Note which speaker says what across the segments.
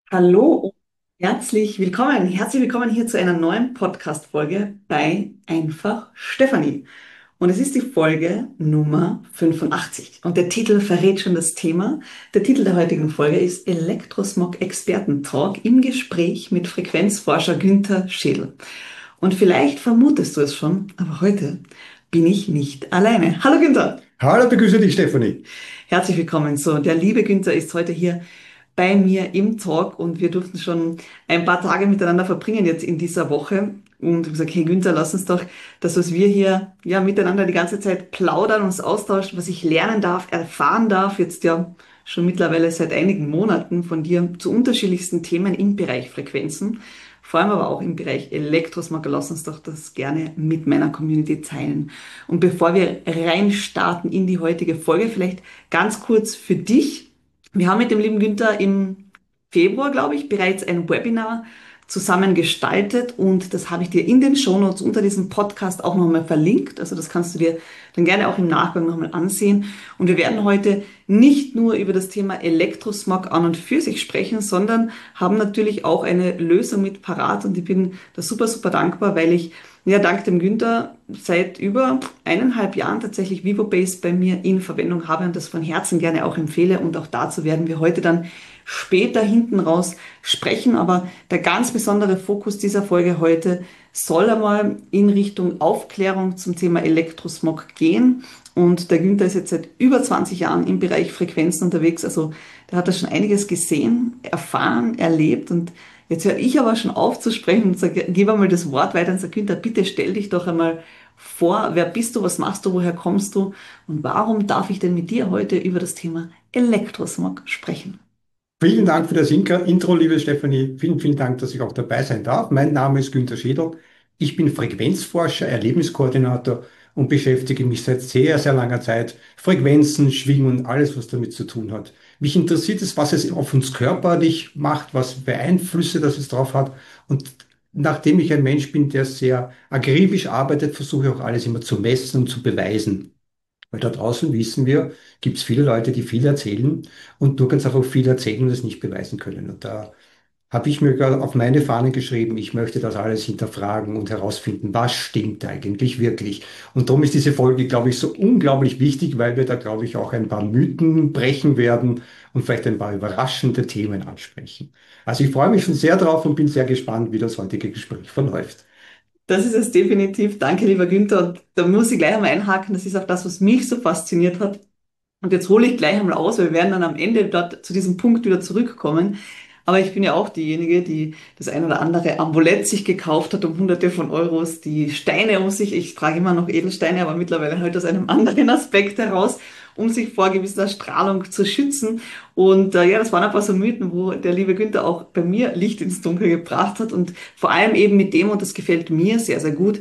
Speaker 1: Hallo und herzlich willkommen hier zu einer neuen Podcast-Folge bei Einfach Stefanie. Und es ist die Folge Nummer 85. Und der Titel verrät schon das Thema. Der Titel der heutigen Folge ist Elektrosmog-Experten-Talk im Gespräch mit Frequenzforscher Günther Schädel. Und vielleicht vermutest du es schon, aber heute bin ich nicht alleine. Hallo Günther!
Speaker 2: Hallo, begrüße dich, Stefanie.
Speaker 1: Herzlich willkommen. So, der liebe Günther ist heute hier bei mir im Talk und wir durften schon ein paar Tage miteinander verbringen jetzt in dieser Woche. Und ich habe gesagt, hey Günther, lass uns doch das, was wir hier ja miteinander die ganze Zeit plaudern, uns austauschen, was ich lernen darf, erfahren darf, jetzt ja schon mittlerweile seit einigen Monaten von dir zu unterschiedlichsten Themen im Bereich Frequenzen, vor allem aber auch im Bereich Elektrosmog. Lass uns doch das gerne mit meiner Community teilen. Und bevor wir reinstarten in die heutige Folge, vielleicht ganz kurz für dich. Wir haben mit dem lieben Günther im Februar, glaube ich, bereits ein Webinar zusammen gestaltet und das habe ich dir in den Shownotes unter diesem Podcast auch nochmal verlinkt. Also das kannst du dir dann gerne auch im Nachgang nochmal ansehen. Und wir werden heute nicht nur über das Thema Elektrosmog an und für sich sprechen, sondern haben natürlich auch eine Lösung mit parat und ich bin da super, super dankbar, weil ich ja dank dem Günther seit über 1,5 Jahren tatsächlich VivoBase bei mir in Verwendung habe und das von Herzen gerne auch empfehle. Und auch dazu werden wir heute dann später hinten raus sprechen. Aber der ganz besondere Fokus dieser Folge heute soll einmal in Richtung Aufklärung zum Thema Elektrosmog gehen. Und der Günther ist jetzt seit über 20 Jahren im Bereich Frequenzen unterwegs. Also der hat da schon einiges gesehen, erfahren, erlebt. Und jetzt höre ich aber schon auf zu sprechen und sage, gebe einmal das Wort weiter und sage, Günther, bitte stell dich doch einmal vor. Wer bist du? Was machst du? Woher kommst du? Und warum darf ich denn mit dir heute über das Thema Elektrosmog sprechen?
Speaker 2: Vielen Dank für das Intro, liebe Stefanie. Vielen, vielen Dank, dass ich auch dabei sein darf. Mein Name ist Günther Schädel. Ich bin Frequenzforscher, Erlebniskoordinator und beschäftige mich seit sehr, sehr langer Zeit Frequenzen, Schwingungen, alles, was damit zu tun hat. Mich interessiert es, was es auf uns körperlich macht, was für Einflüsse das es drauf hat. Und nachdem ich ein Mensch bin, der sehr akribisch arbeitet, versuche ich auch alles immer zu messen und zu beweisen. Weil da draußen wissen wir, gibt es viele Leute, die viel erzählen und du kannst einfach viel erzählen und es nicht beweisen können. Und da habe ich mir gerade auf meine Fahne geschrieben, ich möchte das alles hinterfragen und herausfinden, was stimmt eigentlich wirklich. Und darum ist diese Folge, glaube ich, so unglaublich wichtig, weil wir da, glaube ich, auch ein paar Mythen brechen werden und vielleicht ein paar überraschende Themen ansprechen. Also ich freue mich schon sehr drauf und bin sehr gespannt, wie das heutige Gespräch verläuft.
Speaker 1: Das ist es definitiv. Danke, lieber Günther. Und da muss ich gleich einmal einhaken. Das ist auch das, was mich so fasziniert hat. Und jetzt hole ich gleich einmal aus, weil wir werden dann am Ende dort zu diesem Punkt wieder zurückkommen. Aber ich bin ja auch diejenige, die das ein oder andere Amulett sich gekauft hat um Hunderte von Euros, die Steine um sich. Ich trage immer noch Edelsteine, aber mittlerweile halt aus einem anderen Aspekt heraus, um sich vor gewisser Strahlung zu schützen. Und ja, das waren ein paar so Mythen, wo der liebe Günther auch bei mir Licht ins Dunkel gebracht hat. Und vor allem eben mit dem, und das gefällt mir sehr, sehr gut,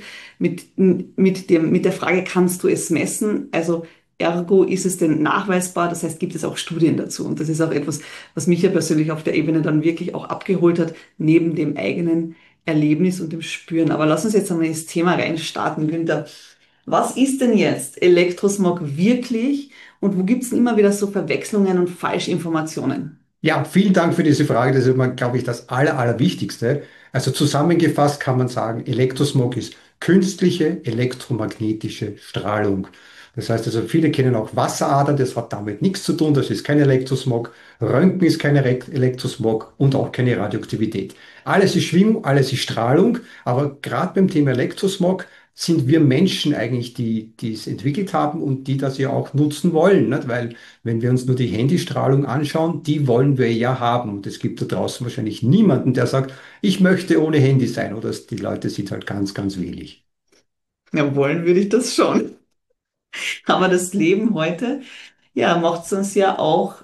Speaker 1: mit der Frage, kannst du es messen? Also ergo ist es denn nachweisbar? Das heißt, gibt es auch Studien dazu? Und das ist auch etwas, was mich ja persönlich auf der Ebene dann wirklich auch abgeholt hat, neben dem eigenen Erlebnis und dem Spüren. Aber lass uns jetzt einmal ins Thema reinstarten, Günther. Was ist denn jetzt Elektrosmog wirklich und wo gibt es denn immer wieder so Verwechslungen und Falschinformationen?
Speaker 2: Ja, vielen Dank für diese Frage. Das ist immer, glaube ich, das Allerwichtigste. Also zusammengefasst kann man sagen, Elektrosmog ist künstliche elektromagnetische Strahlung. Das heißt also, viele kennen auch Wasseradern, das hat damit nichts zu tun, das ist kein Elektrosmog. Röntgen ist kein Elektrosmog und auch keine Radioaktivität. Alles ist Schwingung, alles ist Strahlung, aber gerade beim Thema Elektrosmog sind wir Menschen eigentlich, die es entwickelt haben und die das ja auch nutzen wollen, nicht? Weil wenn wir uns nur die Handystrahlung anschauen, die wollen wir ja haben. Und es gibt da draußen wahrscheinlich niemanden, der sagt, ich möchte ohne Handy sein. Oder die Leute sind halt ganz, ganz wählig.
Speaker 1: Ja, wollen würde ich das schon. Aber das Leben heute, ja, macht es uns ja auch,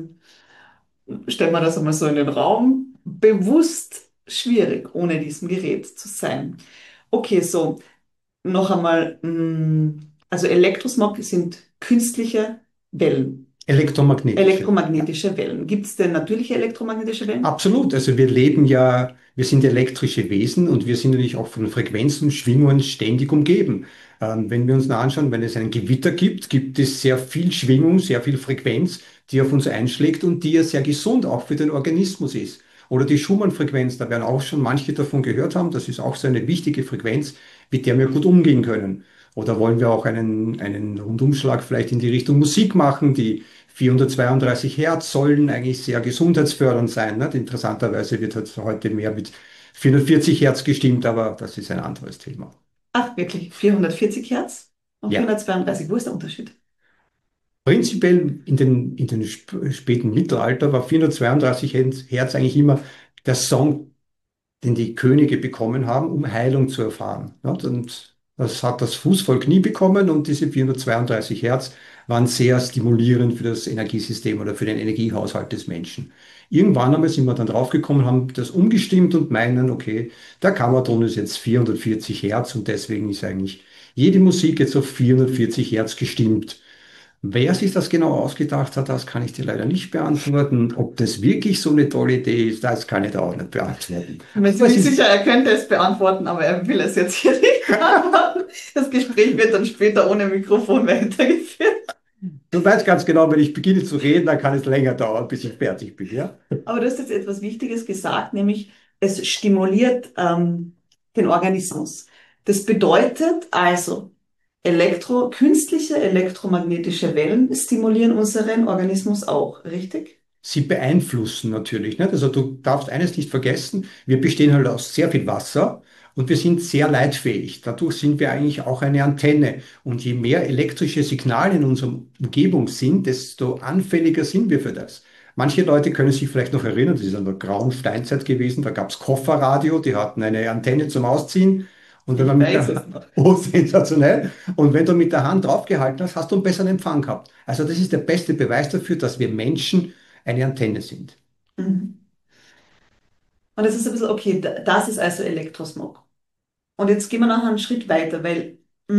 Speaker 1: stellen wir das einmal so in den Raum, bewusst schwierig, ohne diesem Gerät zu sein. Okay, so, noch einmal, also Elektrosmog sind künstliche Wellen,
Speaker 2: Elektromagnetische. Ja.
Speaker 1: elektromagnetische Wellen. Gibt es denn natürliche elektromagnetische Wellen?
Speaker 2: Absolut. Also wir leben ja, wir sind elektrische Wesen und wir sind natürlich auch von Frequenzen, Schwingungen ständig umgeben. Wenn wir uns mal anschauen, wenn es ein Gewitter gibt, gibt es sehr viel Schwingung, sehr viel Frequenz, die auf uns einschlägt und die ja sehr gesund auch für den Organismus ist. Oder die Schumann-Frequenz, da werden auch schon manche davon gehört haben. Das ist auch so eine wichtige Frequenz, mit der wir gut umgehen können. Oder wollen wir auch einen Rundumschlag vielleicht in die Richtung Musik machen? Die 432 Hertz sollen eigentlich sehr gesundheitsfördernd sein. Ne? Interessanterweise wird halt heute mehr mit 440 Hertz gestimmt, aber das ist ein anderes Thema.
Speaker 1: Ach, wirklich, 440 Hertz und
Speaker 2: Ja.
Speaker 1: 432. Wo ist der Unterschied?
Speaker 2: Prinzipiell in den späten Mittelalter war 432 Hertz eigentlich immer der Song, den die Könige bekommen haben, um Heilung zu erfahren. Ja, und das hat das Fußvolk nie bekommen und diese 432 Hertz waren sehr stimulierend für das Energiesystem oder für den Energiehaushalt des Menschen. Irgendwann einmal sind wir dann draufgekommen, haben das umgestimmt und meinen, okay, der Kammerton ist jetzt 440 Hertz und deswegen ist eigentlich jede Musik jetzt auf 440 Hertz gestimmt. Wer sich das genau ausgedacht hat, das kann ich dir leider nicht beantworten. Ob das wirklich so eine tolle Idee ist, das kann ich da auch nicht beantworten.
Speaker 1: Ich bin mir
Speaker 2: Aber es
Speaker 1: ziemlich
Speaker 2: ist,
Speaker 1: sicher, er könnte es beantworten, aber er will es jetzt hier nicht beantworten. Das Gespräch wird dann später ohne Mikrofon weitergeführt.
Speaker 2: du weißt ganz genau, wenn ich beginne zu reden, dann kann es länger dauern, bis ich fertig bin, ja?
Speaker 1: Aber du hast jetzt etwas Wichtiges gesagt, nämlich es stimuliert den Organismus. Das bedeutet also, künstliche elektromagnetische Wellen stimulieren unseren Organismus auch, richtig?
Speaker 2: Sie beeinflussen natürlich, nicht? Also du darfst eines nicht vergessen, wir bestehen halt aus sehr viel Wasser und wir sind sehr leitfähig. Dadurch sind wir eigentlich auch eine Antenne. Und je mehr elektrische Signale in unserer Umgebung sind, desto anfälliger sind wir für das. Manche Leute können sich vielleicht noch erinnern, das ist in der grauen Steinzeit gewesen, da gab es Kofferradio, die hatten eine Antenne zum Ausziehen. Und wenn
Speaker 1: Ich
Speaker 2: man mit
Speaker 1: weiß
Speaker 2: der,
Speaker 1: es noch.
Speaker 2: oh, sensationell. Und wenn du mit der Hand draufgehalten hast, hast du einen besseren Empfang gehabt. Also das ist der beste Beweis dafür, dass wir Menschen eine Antenne sind.
Speaker 1: Mhm. Und es ist ein bisschen, okay, das ist also Elektrosmog. Und jetzt gehen wir noch einen Schritt weiter, weil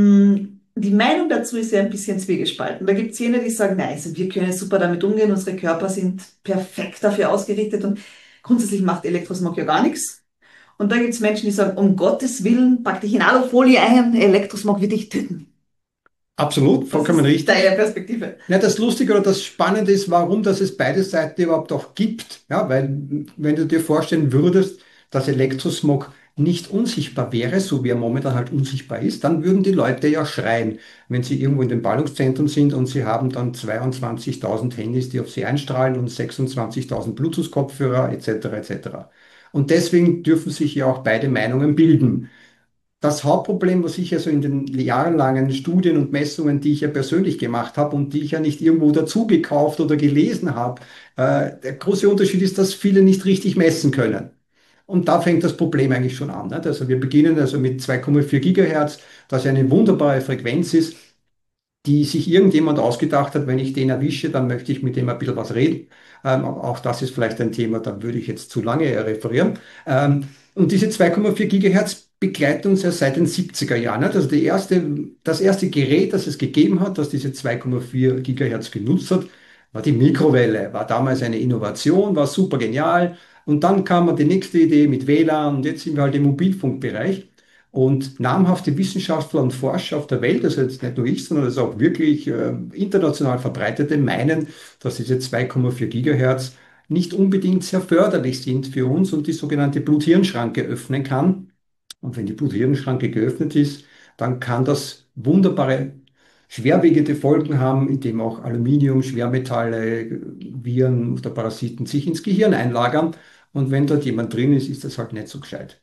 Speaker 1: die Meinung dazu ist ja ein bisschen zwiegespalten. Da gibt es jene, die sagen, nein, also wir können super damit umgehen, unsere Körper sind perfekt dafür ausgerichtet und grundsätzlich macht Elektrosmog ja gar nichts. Und da gibt es Menschen, die sagen, um Gottes Willen, pack dich in Alufolie ein, Elektrosmog wird dich töten.
Speaker 2: Absolut,
Speaker 1: Was
Speaker 2: vollkommen
Speaker 1: ist
Speaker 2: richtig.
Speaker 1: deine Perspektive?
Speaker 2: Ja, das Lustige oder das Spannende ist, warum dass es beide Seiten überhaupt auch gibt. Ja, weil wenn du dir vorstellen würdest, dass Elektrosmog nicht unsichtbar wäre, so wie er momentan halt unsichtbar ist, dann würden die Leute ja schreien, wenn sie irgendwo in den Ballungszentren sind und sie haben dann 22.000 Handys, die auf sie einstrahlen und 26.000 Bluetooth-Kopfhörer etc. etc. Und deswegen dürfen sich ja auch beide Meinungen bilden. Das Hauptproblem, was ich also in den jahrelangen Studien und Messungen, die ich ja persönlich gemacht habe und die ich ja nicht irgendwo dazu gekauft oder gelesen habe, der große Unterschied ist, dass viele nicht richtig messen können. Und da fängt das Problem eigentlich schon an. Nicht? Also wir beginnen also mit 2,4 Gigahertz, das ja eine wunderbare Frequenz ist, die sich irgendjemand ausgedacht hat, wenn ich den erwische, dann möchte ich mit dem ein bisschen was reden. Aber auch das ist vielleicht ein Thema, da würde ich jetzt zu lange referieren. Und diese 2,4 Gigahertz begleiten uns ja seit den 70er Jahren. Nicht? Also das erste Gerät, das es gegeben hat, das diese 2,4 Gigahertz genutzt hat, war die Mikrowelle. War damals eine Innovation, war super genial. Und dann kam die nächste Idee mit WLAN und jetzt sind wir halt im Mobilfunkbereich. Und namhafte Wissenschaftler und Forscher auf der Welt, also jetzt nicht nur ich, sondern das auch wirklich international verbreitete, meinen, dass diese 2,4 Gigahertz nicht unbedingt sehr förderlich sind für uns und die sogenannte Blut-Hirn-Schranke öffnen kann. Und wenn die Blut-Hirn-Schranke geöffnet ist, dann kann das wunderbare schwerwiegende Folgen haben, indem auch Aluminium, Schwermetalle, Viren oder Parasiten sich ins Gehirn einlagern. Und wenn dort jemand drin ist, ist das halt nicht so gescheit.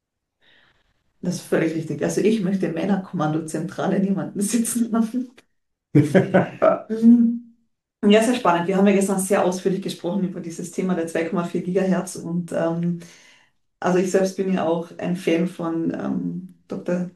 Speaker 1: Das ist völlig richtig. Also ich möchte in meiner Kommandozentrale niemanden sitzen lassen. Mhm. Ja, sehr spannend. Wir haben ja gestern sehr ausführlich gesprochen über dieses Thema der 2,4 Gigahertz und also ich selbst bin ja auch ein Fan von Dr.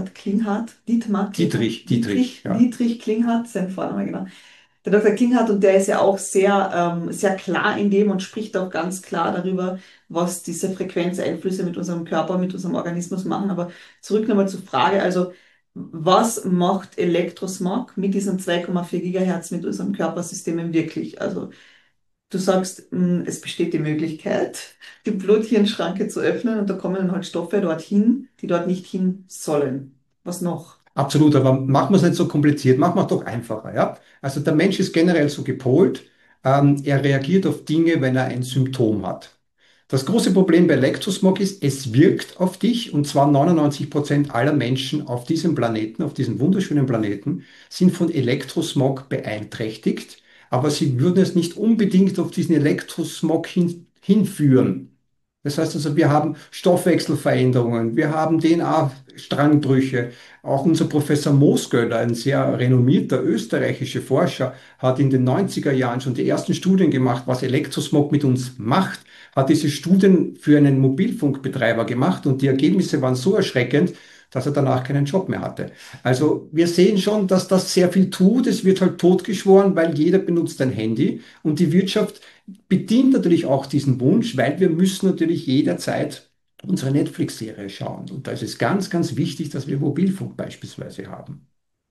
Speaker 2: Dietrich, ja.
Speaker 1: Dietrich Klinghardt, sein Vorname, genau. Der Dr. Klinghardt und der ist ja auch sehr klar in dem und spricht auch ganz klar darüber, was diese Frequenzeinflüsse mit unserem Körper, mit unserem Organismus machen. Aber zurück nochmal zur Frage, also was macht Elektrosmog mit diesen 2,4 Gigahertz mit unserem Körpersystem wirklich? Also du sagst, es besteht die Möglichkeit, die Blut-Hirn-Schranke zu öffnen und da kommen dann halt Stoffe dorthin, die dort nicht hin sollen. Was noch?
Speaker 2: Absolut, aber machen wir es nicht so kompliziert, machen wir es doch einfacher, ja? Also der Mensch ist generell so gepolt, er reagiert auf Dinge, wenn er ein Symptom hat. Das große Problem bei Elektrosmog ist, es wirkt auf dich und zwar 99% aller Menschen auf diesem Planeten, auf diesem wunderschönen Planeten, sind von Elektrosmog beeinträchtigt, aber sie würden es nicht unbedingt auf diesen Elektrosmog hinführen. Das heißt also, wir haben Stoffwechselveränderungen, wir haben DNA-Strangbrüche. Auch unser Professor Moosgöller, ein sehr renommierter österreichischer Forscher, hat in den 90er Jahren schon die ersten Studien gemacht, was Elektrosmog mit uns macht, hat diese Studien für einen Mobilfunkbetreiber gemacht und die Ergebnisse waren so erschreckend, dass er danach keinen Job mehr hatte. Also wir sehen schon, dass das sehr viel tut. Es wird halt totgeschworen, weil jeder benutzt ein Handy und die Wirtschaft bedient natürlich auch diesen Wunsch, weil wir müssen natürlich jederzeit unsere Netflix-Serie schauen. Und da ist es ganz, ganz wichtig, dass wir Mobilfunk beispielsweise haben.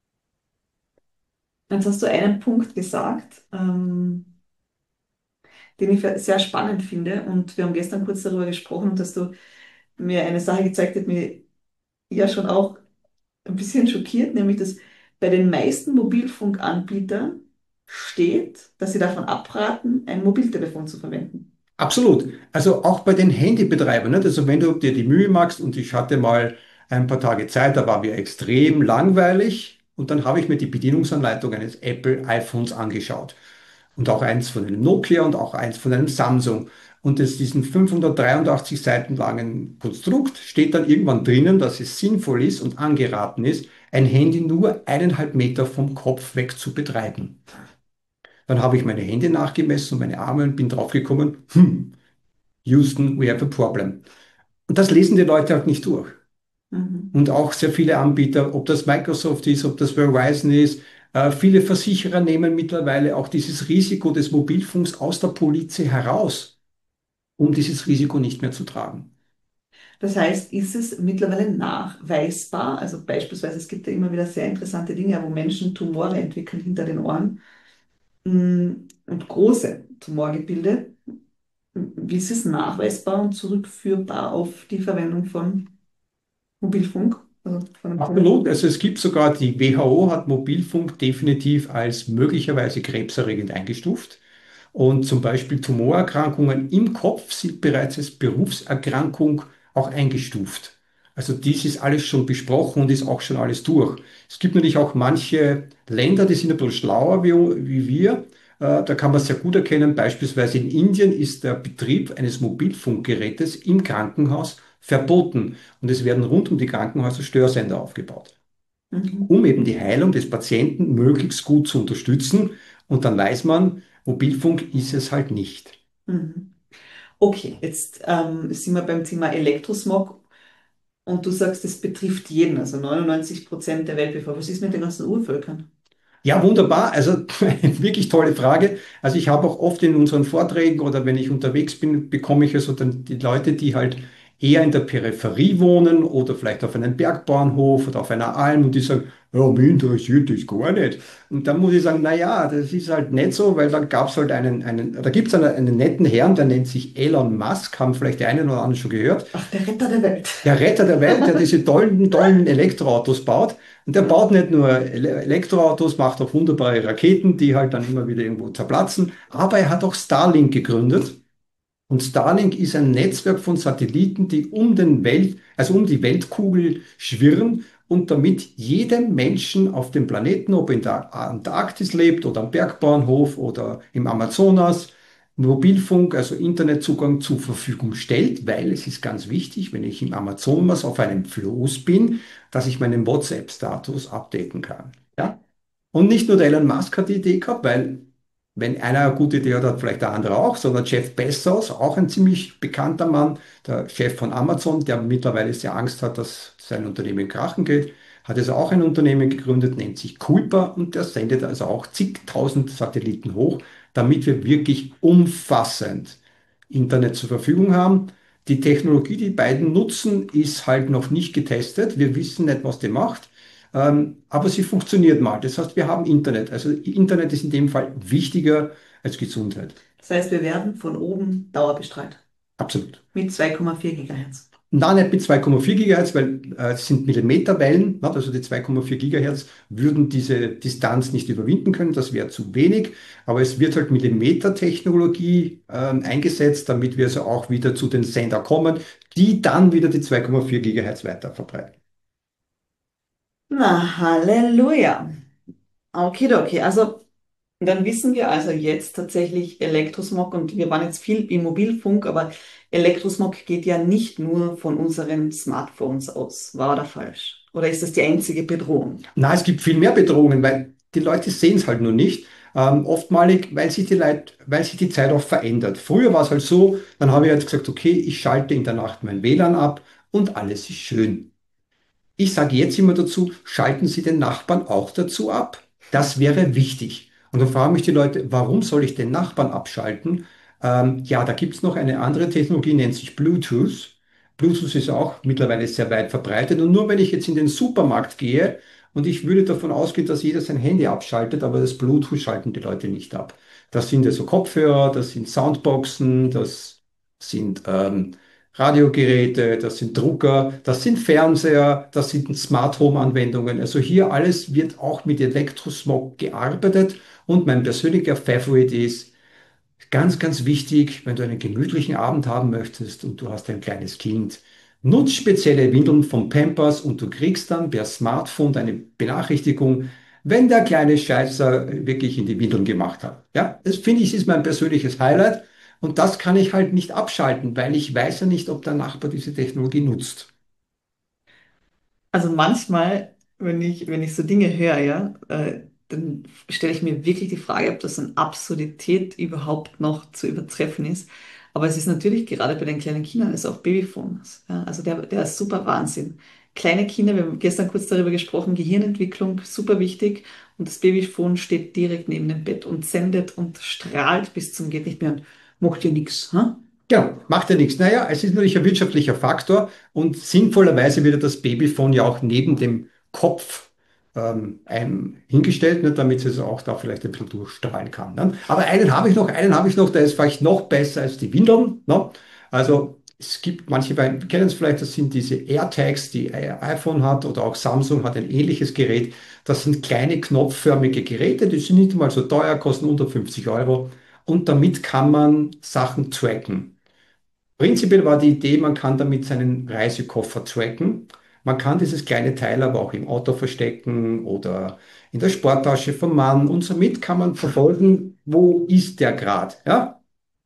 Speaker 1: Jetzt hast du einen Punkt gesagt, den ich sehr spannend finde. Und wir haben gestern kurz darüber gesprochen, und dass du mir eine Sache gezeigt hast, mir ja schon auch ein bisschen schockiert, nämlich dass bei den meisten Mobilfunkanbietern steht, dass sie davon abraten, ein Mobiltelefon zu verwenden.
Speaker 2: Absolut. Also auch bei den Handybetreibern, nicht? Also wenn du dir die Mühe machst und ich hatte mal ein paar Tage Zeit, da war mir extrem langweilig und dann habe ich mir die Bedienungsanleitung eines Apple iPhones angeschaut und auch eins von einem Nokia und auch eins von einem Samsung. Und aus diesen 583 Seiten langen Konstrukt steht dann irgendwann drinnen, dass es sinnvoll ist und angeraten ist, ein Handy nur 1,5 Meter vom Kopf weg zu betreiben. Dann habe ich meine Hände nachgemessen und meine Arme und bin draufgekommen, Houston, we have a problem. Und das lesen die Leute halt nicht durch.
Speaker 1: Mhm.
Speaker 2: Und auch sehr viele Anbieter, ob das Microsoft ist, ob das Verizon ist, viele Versicherer nehmen mittlerweile auch dieses Risiko des Mobilfunks aus der Police heraus, um dieses Risiko nicht mehr zu tragen.
Speaker 1: Das heißt, ist es mittlerweile nachweisbar, also beispielsweise, es gibt ja immer wieder sehr interessante Dinge, wo Menschen Tumore entwickeln hinter den Ohren und große Tumorgebilde. Wie ist es nachweisbar und zurückführbar auf die Verwendung von Mobilfunk, also von einem
Speaker 2: Absolut.
Speaker 1: Telefon?
Speaker 2: Also es gibt sogar, die WHO hat Mobilfunk definitiv als möglicherweise krebserregend eingestuft. Und zum Beispiel Tumorerkrankungen im Kopf sind bereits als Berufserkrankung auch eingestuft. Also dies ist alles schon besprochen und ist auch schon alles durch. Es gibt natürlich auch manche Länder, die sind ein bisschen schlauer wie wir. Da kann man sehr gut erkennen, beispielsweise in Indien ist der Betrieb eines Mobilfunkgerätes im Krankenhaus verboten. Und es werden rund um die Krankenhäuser Störsender aufgebaut,
Speaker 1: Mhm.
Speaker 2: um eben die Heilung des Patienten möglichst gut zu unterstützen. Und dann weiß man, Mobilfunk ist es halt nicht.
Speaker 1: Mhm. Okay, jetzt sind wir beim Thema Elektrosmog und du sagst, es betrifft jeden, also 99% der Weltbevölkerung. Was ist mit den ganzen Urvölkern?
Speaker 2: Ja, wunderbar. Also wirklich tolle Frage. Also ich habe auch oft in unseren Vorträgen oder wenn ich unterwegs bin, bekomme ich also dann die Leute, die halt eher in der Peripherie wohnen oder vielleicht auf einem Bergbauernhof oder auf einer Alm und die sagen, ja, mich interessiert das gar nicht. Und dann muss ich sagen, na ja, das ist halt nicht so, weil dann gab es halt da gibt es einen netten Herrn, der nennt sich Elon Musk, haben vielleicht die einen oder anderen schon gehört.
Speaker 1: Ach, der Retter der Welt.
Speaker 2: Der Retter der Welt, der diese tollen, tollen Elektroautos baut. Und der baut nicht nur Elektroautos, macht auch wunderbare Raketen, die halt dann immer wieder irgendwo zerplatzen. Aber er hat auch Starlink gegründet. Und Starlink ist ein Netzwerk von Satelliten, die also um die Weltkugel schwirren und damit jedem Menschen auf dem Planeten, ob in der Antarktis lebt oder am Bergbauernhof oder im Amazonas, Mobilfunk, also Internetzugang zur Verfügung stellt, weil es ist ganz wichtig, wenn ich im Amazonas auf einem Floß bin, dass ich meinen WhatsApp-Status updaten kann. Ja? Und nicht nur der Elon Musk hat die Idee gehabt, weil wenn einer eine gute Idee hat, hat vielleicht der andere auch, sondern Jeff Bezos, auch ein ziemlich bekannter Mann, der Chef von Amazon, der mittlerweile sehr Angst hat, dass sein Unternehmen krachen geht, hat also auch ein Unternehmen gegründet, nennt sich Kuiper und der sendet also auch zigtausend Satelliten hoch, damit wir wirklich umfassend Internet zur Verfügung haben. Die Technologie, die beiden nutzen, ist halt noch nicht getestet. Wir wissen nicht, was die macht. Aber sie funktioniert mal. Das heißt, wir haben Internet. Also Internet ist in dem Fall wichtiger als Gesundheit.
Speaker 1: Das heißt, wir werden von oben dauerbestrahlt
Speaker 2: Absolut.
Speaker 1: mit 2,4 Gigahertz.
Speaker 2: Nein, nicht mit 2,4 Gigahertz, weil es sind Millimeterwellen, ne? Also die 2,4 Gigahertz würden diese Distanz nicht überwinden können, das wäre zu wenig, aber es wird halt Millimetertechnologie eingesetzt, damit wir also auch wieder zu den Sender kommen, die dann wieder die 2,4 Gigahertz weiter verbreiten.
Speaker 1: Na, Halleluja. Okay. Also, dann wissen wir also jetzt tatsächlich Elektrosmog und wir waren jetzt viel im Mobilfunk, aber Elektrosmog geht ja nicht nur von unseren Smartphones aus. War oder falsch? Oder ist das die einzige Bedrohung?
Speaker 2: Na, es gibt viel mehr Bedrohungen, weil die Leute sehen es halt nur nicht. Oftmalig, weil sich die Zeit auch verändert. Früher war es halt so, dann habe ich halt gesagt, okay, ich schalte in der Nacht mein WLAN ab und alles ist schön. Ich sage jetzt immer dazu, schalten Sie den Nachbarn auch dazu ab. Das wäre wichtig. Und dann fragen mich die Leute, warum soll ich den Nachbarn abschalten? Ja, da gibt es noch eine andere Technologie, nennt sich Bluetooth. Bluetooth ist auch mittlerweile sehr weit verbreitet. Und nur wenn ich jetzt in den Supermarkt gehe und ich würde davon ausgehen, dass jeder sein Handy abschaltet, aber das Bluetooth schalten die Leute nicht ab. Das sind also Kopfhörer, das sind Soundboxen, das sind Radiogeräte, das sind Drucker, das sind Fernseher, das sind Smart Home Anwendungen. Also hier alles wird auch mit Elektrosmog gearbeitet. Und mein persönlicher Favorite ist ganz wichtig, wenn du einen gemütlichen Abend haben möchtest und du hast ein kleines Kind. Nutz spezielle Windeln von Pampers und du kriegst dann per Smartphone eine Benachrichtigung, wenn der kleine Scheißer wirklich in die Windeln gemacht hat. Ja, das finde ich ist mein persönliches Highlight und das kann ich halt nicht abschalten, weil ich weiß ja nicht, ob der Nachbar diese Technologie nutzt.
Speaker 1: Also manchmal, wenn ich so Dinge höre, ja, dann stelle ich mir wirklich die Frage, ob das an Absurdität überhaupt noch zu übertreffen ist. Aber es ist natürlich gerade bei den kleinen Kindern, ist auch Babyphones. Ja, also der ist super Wahnsinn. Kleine Kinder, wir haben gestern kurz darüber gesprochen, Gehirnentwicklung, super wichtig. Und das Babyphone steht direkt neben dem Bett und sendet und strahlt bis zum geht nicht mehr und macht ja nichts.
Speaker 2: Genau, macht ja nichts. Naja, es ist natürlich ein wirtschaftlicher Faktor und sinnvollerweise wird ja das Babyphone ja auch neben dem Kopf hingestellt, ne, damit es auch da vielleicht ein bisschen durchstrahlen kann. Ne? Aber einen habe ich noch, der ist vielleicht noch besser als die Windeln. Ne? Also es gibt manche, kennen es vielleicht, das sind diese AirTags, die iPhone hat oder auch Samsung hat ein ähnliches Gerät. Das sind kleine knopfförmige Geräte, die sind nicht mal so teuer, kosten unter 50 Euro und damit kann man Sachen tracken. Prinzipiell war die Idee, man kann damit seinen Reisekoffer tracken. Man kann dieses kleine Teil aber auch im Auto verstecken oder in der Sporttasche vom Mann und somit kann man verfolgen, wo ist der gerade. Ja?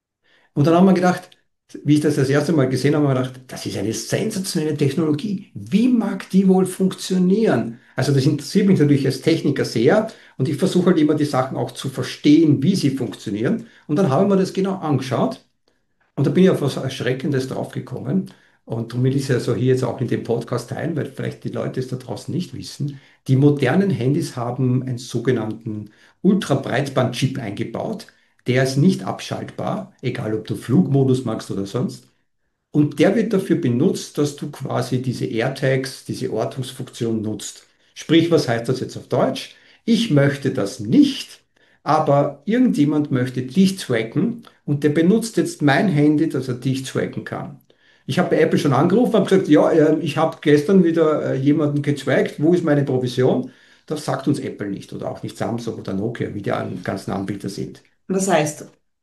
Speaker 2: Und dann haben wir gedacht, wie ich das erste Mal gesehen habe, haben wir gedacht, das ist eine sensationelle Technologie. Wie mag die wohl funktionieren? Also das interessiert mich natürlich als Techniker sehr und ich versuche halt immer die Sachen auch zu verstehen, wie sie funktionieren. Und dann haben wir das genau angeschaut. Und da bin ich auf was Erschreckendes draufgekommen. Und darum will ich es ja so hier jetzt auch in dem Podcast teilen, weil vielleicht die Leute es da draußen nicht wissen. Die modernen Handys haben einen sogenannten Ultrabreitbandchip eingebaut. Der ist nicht abschaltbar, egal ob du Flugmodus magst oder sonst. Und der wird dafür benutzt, dass du quasi diese AirTags, diese Ortungsfunktion nutzt. Sprich, was heißt das jetzt auf Deutsch? Ich möchte das nicht, aber irgendjemand möchte dich tracken und der benutzt jetzt mein Handy, dass er dich tracken kann. Ich habe bei Apple schon angerufen, habe gesagt, ja, ich habe gestern wieder jemanden getrackt, wo ist meine Provision? Das sagt uns Apple nicht oder auch nicht Samsung oder Nokia, wie die ganzen Anbieter sind.
Speaker 1: Das heißt,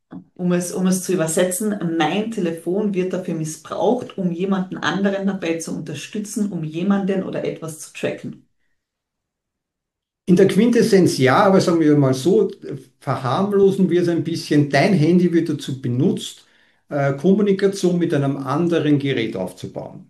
Speaker 1: um es zu übersetzen, mein Telefon wird dafür missbraucht, um jemanden anderen dabei zu unterstützen, um jemanden oder etwas zu tracken.
Speaker 2: In der Quintessenz ja, aber sagen wir mal so, verharmlosen wir es ein bisschen. Dein Handy wird dazu benutzt, Kommunikation mit einem anderen Gerät aufzubauen.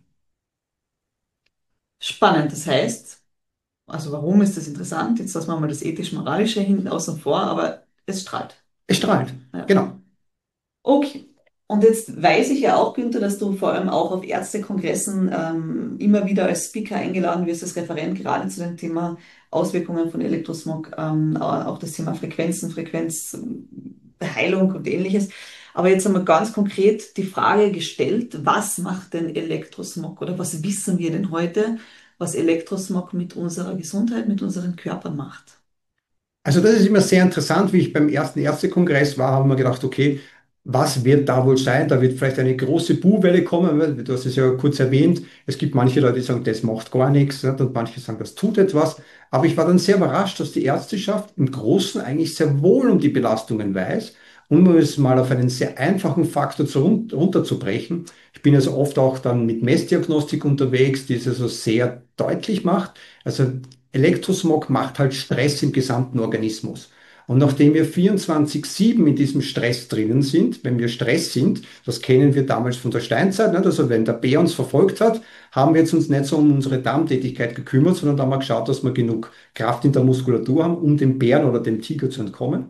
Speaker 1: Spannend, das heißt, also warum ist das interessant? Jetzt lassen wir mal das ethisch-moralische hinten außen vor, aber es strahlt.
Speaker 2: Es strahlt.
Speaker 1: Ja.
Speaker 2: Genau.
Speaker 1: Okay. Und jetzt weiß ich ja auch, Günther, dass du vor allem auch auf Ärztekongressen immer wieder als Speaker eingeladen wirst, als Referent, gerade zu dem Thema Auswirkungen von Elektrosmog, auch das Thema Frequenzen, Frequenzheilung und ähnliches. Aber jetzt haben wir ganz konkret die Frage gestellt, was macht denn Elektrosmog oder was wissen wir denn heute, was Elektrosmog mit unserer Gesundheit, mit unserem Körper macht?
Speaker 2: Also das ist immer sehr interessant. Wie ich beim ersten Ärztekongress war, haben wir gedacht, okay, Was wird da wohl sein? Da wird vielleicht eine große Buhwelle kommen. Weil du hast es ja kurz erwähnt. Es gibt manche Leute, die sagen, das macht gar nichts, nicht? Und manche sagen, das tut etwas. Aber ich war dann sehr überrascht, dass die Ärzteschaft im Großen eigentlich sehr wohl um die Belastungen weiß. Um es mal auf einen sehr einfachen Faktor runterzubrechen. Ich bin also oft auch dann mit Messdiagnostik unterwegs, die es also sehr deutlich macht. Also Elektrosmog macht halt Stress im gesamten Organismus. Und nachdem wir 24/7 in diesem Stress drinnen sind, wenn wir Stress sind, das kennen wir damals von der Steinzeit, nicht? Also wenn der Bär uns verfolgt hat, haben wir jetzt uns nicht so um unsere Darmtätigkeit gekümmert, sondern da haben wir geschaut, dass wir genug Kraft in der Muskulatur haben, um dem Bären oder dem Tiger zu entkommen.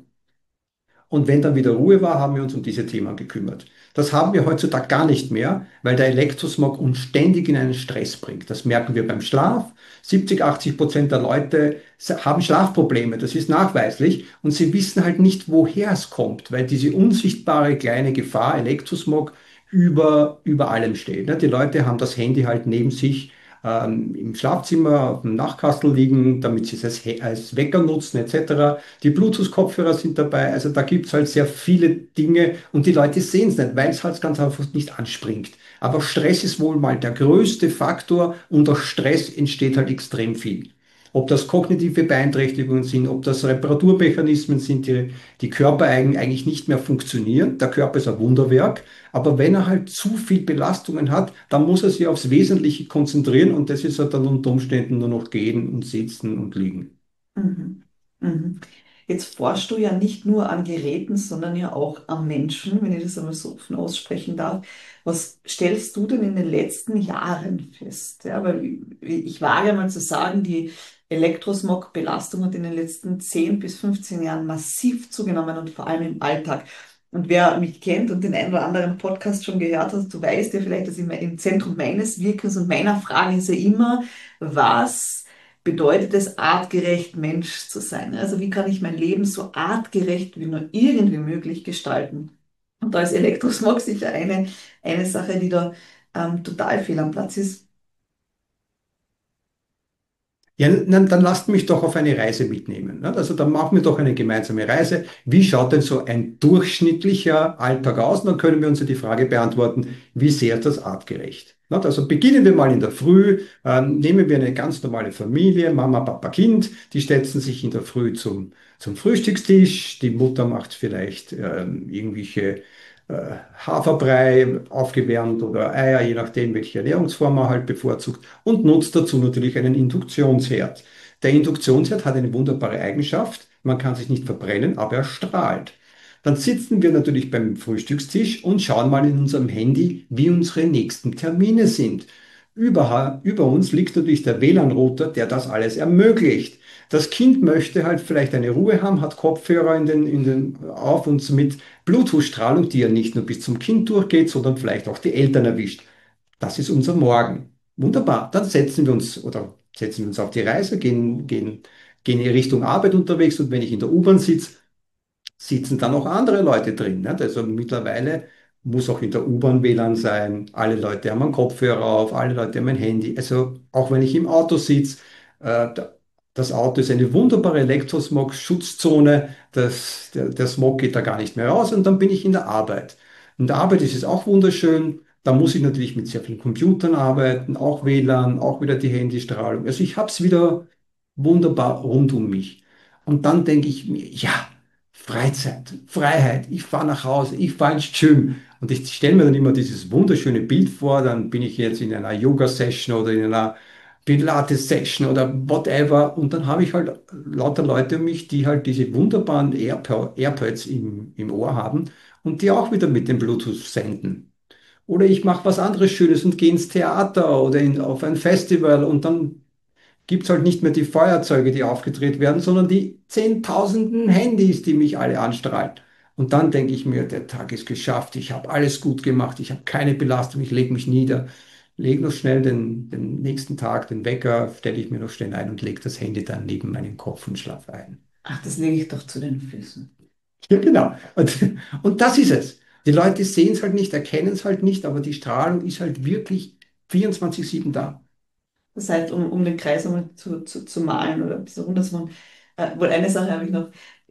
Speaker 2: Und wenn dann wieder Ruhe war, haben wir uns um diese Themen gekümmert. Das haben wir heutzutage gar nicht mehr, weil der Elektrosmog uns ständig in einen Stress bringt. Das merken wir beim Schlaf. 70-80% der Leute haben Schlafprobleme, das ist nachweislich. Und sie wissen halt nicht, woher es kommt, weil diese unsichtbare kleine Gefahr, Elektrosmog, über allem steht. Ne? Die Leute haben das Handy halt neben sich im Schlafzimmer auf dem Nachtkasten liegen, damit sie es als Wecker nutzen etc. Die Bluetooth-Kopfhörer sind dabei. Also da gibt es halt sehr viele Dinge und die Leute sehen es nicht, weil es halt ganz einfach nicht anspringt. Aber Stress ist wohl mal der größte Faktor und durch Stress entsteht halt extrem viel. Ob das kognitive Beeinträchtigungen sind, ob das Reparaturmechanismen sind, die Körper eigentlich nicht mehr funktionieren. Der Körper ist ein Wunderwerk, aber wenn er halt zu viel Belastungen hat, dann muss er sich aufs Wesentliche konzentrieren und das ist halt dann unter Umständen nur noch gehen und sitzen und liegen.
Speaker 1: Mhm. Mhm. Jetzt forschst du ja nicht nur an Geräten, sondern ja auch am Menschen, wenn ich das einmal so offen aussprechen darf. Was stellst du denn in den letzten Jahren fest? Ja, weil ich wage mal zu sagen, die Elektrosmog-Belastung hat in den letzten 10 bis 15 Jahren massiv zugenommen und vor allem im Alltag. Und wer mich kennt und den einen oder anderen Podcast schon gehört hat, du weißt ja vielleicht, dass ich im Zentrum meines Wirkens und meiner Frage ist ja immer, was bedeutet es, artgerecht Mensch zu sein? Also wie kann ich mein Leben so artgerecht wie nur irgendwie möglich gestalten? Und da ist Elektrosmog sicher eine Sache, die da total fehl am Platz ist.
Speaker 2: Ja, dann lasst mich doch auf eine Reise mitnehmen. Ne? Also dann machen wir doch eine gemeinsame Reise. Wie schaut denn so ein durchschnittlicher Alltag aus? Und dann können wir uns ja die Frage beantworten, wie sehr ist das artgerecht? Ne? Also beginnen wir mal in der Früh. Nehmen wir eine ganz normale Familie, Mama, Papa, Kind. Die setzen sich in der Früh zum Frühstückstisch. Die Mutter macht vielleicht irgendwelche Haferbrei aufgewärmt oder Eier, je nachdem, welche Ernährungsform man halt bevorzugt und nutzt dazu natürlich einen Induktionsherd. Der Induktionsherd hat eine wunderbare Eigenschaft. Man kann sich nicht verbrennen, aber er strahlt. Dann sitzen wir natürlich beim Frühstückstisch und schauen mal in unserem Handy, wie unsere nächsten Termine sind. Über uns liegt natürlich der WLAN-Router, der das alles ermöglicht. Das Kind möchte halt vielleicht eine Ruhe haben, hat Kopfhörer auf und mit Bluetooth-Strahlung, die ja nicht nur bis zum Kind durchgeht, sondern vielleicht auch die Eltern erwischt. Das ist unser Morgen. Wunderbar. Dann setzen wir uns auf die Reise, gehen in Richtung Arbeit unterwegs und wenn ich in der U-Bahn sitze, sitzen dann auch andere Leute drin. Nicht? Also mittlerweile muss auch in der U-Bahn WLAN sein. Alle Leute haben einen Kopfhörer auf, alle Leute haben ein Handy. Also auch wenn ich im Auto sitze, das Auto ist eine wunderbare Elektrosmog-Schutzzone. Der Smog geht da gar nicht mehr raus und dann bin ich in der Arbeit. In der Arbeit ist es auch wunderschön. Da muss ich natürlich mit sehr vielen Computern arbeiten, auch WLAN, auch wieder die Handystrahlung. Also ich habe es wieder wunderbar rund um mich. Und dann denke ich mir, ja, Freizeit, Freiheit, ich fahre nach Hause, ich fahre ins Gym. Und ich stelle mir dann immer dieses wunderschöne Bild vor, dann bin ich jetzt in einer Yoga-Session oder in einer Pilates-Session oder whatever. Und dann habe ich halt lauter Leute um mich, die halt diese wunderbaren AirPods im Ohr haben und die auch wieder mit dem Bluetooth senden. Oder ich mache was anderes Schönes und gehe ins Theater oder auf ein Festival und dann gibt es halt nicht mehr die Feuerzeuge, die aufgedreht werden, sondern die Zehntausenden Handys, die mich alle anstrahlen. Und dann denke ich mir, der Tag ist geschafft, ich habe alles gut gemacht, ich habe keine Belastung, ich lege mich nieder, lege noch schnell den nächsten Tag, den Wecker, stelle ich mir noch schnell ein und lege das Handy dann neben meinen Kopf und schlafe ein.
Speaker 1: Ach, das lege ich doch zu den Füßen.
Speaker 2: Ja, genau. Und das ist es. Die Leute sehen es halt nicht, erkennen es halt nicht, aber die Strahlung ist halt wirklich 24/7 da.
Speaker 1: Das heißt, um den Kreis einmal zu malen oder ein bisschen runterzumachen. Wohl eine Sache habe ich noch.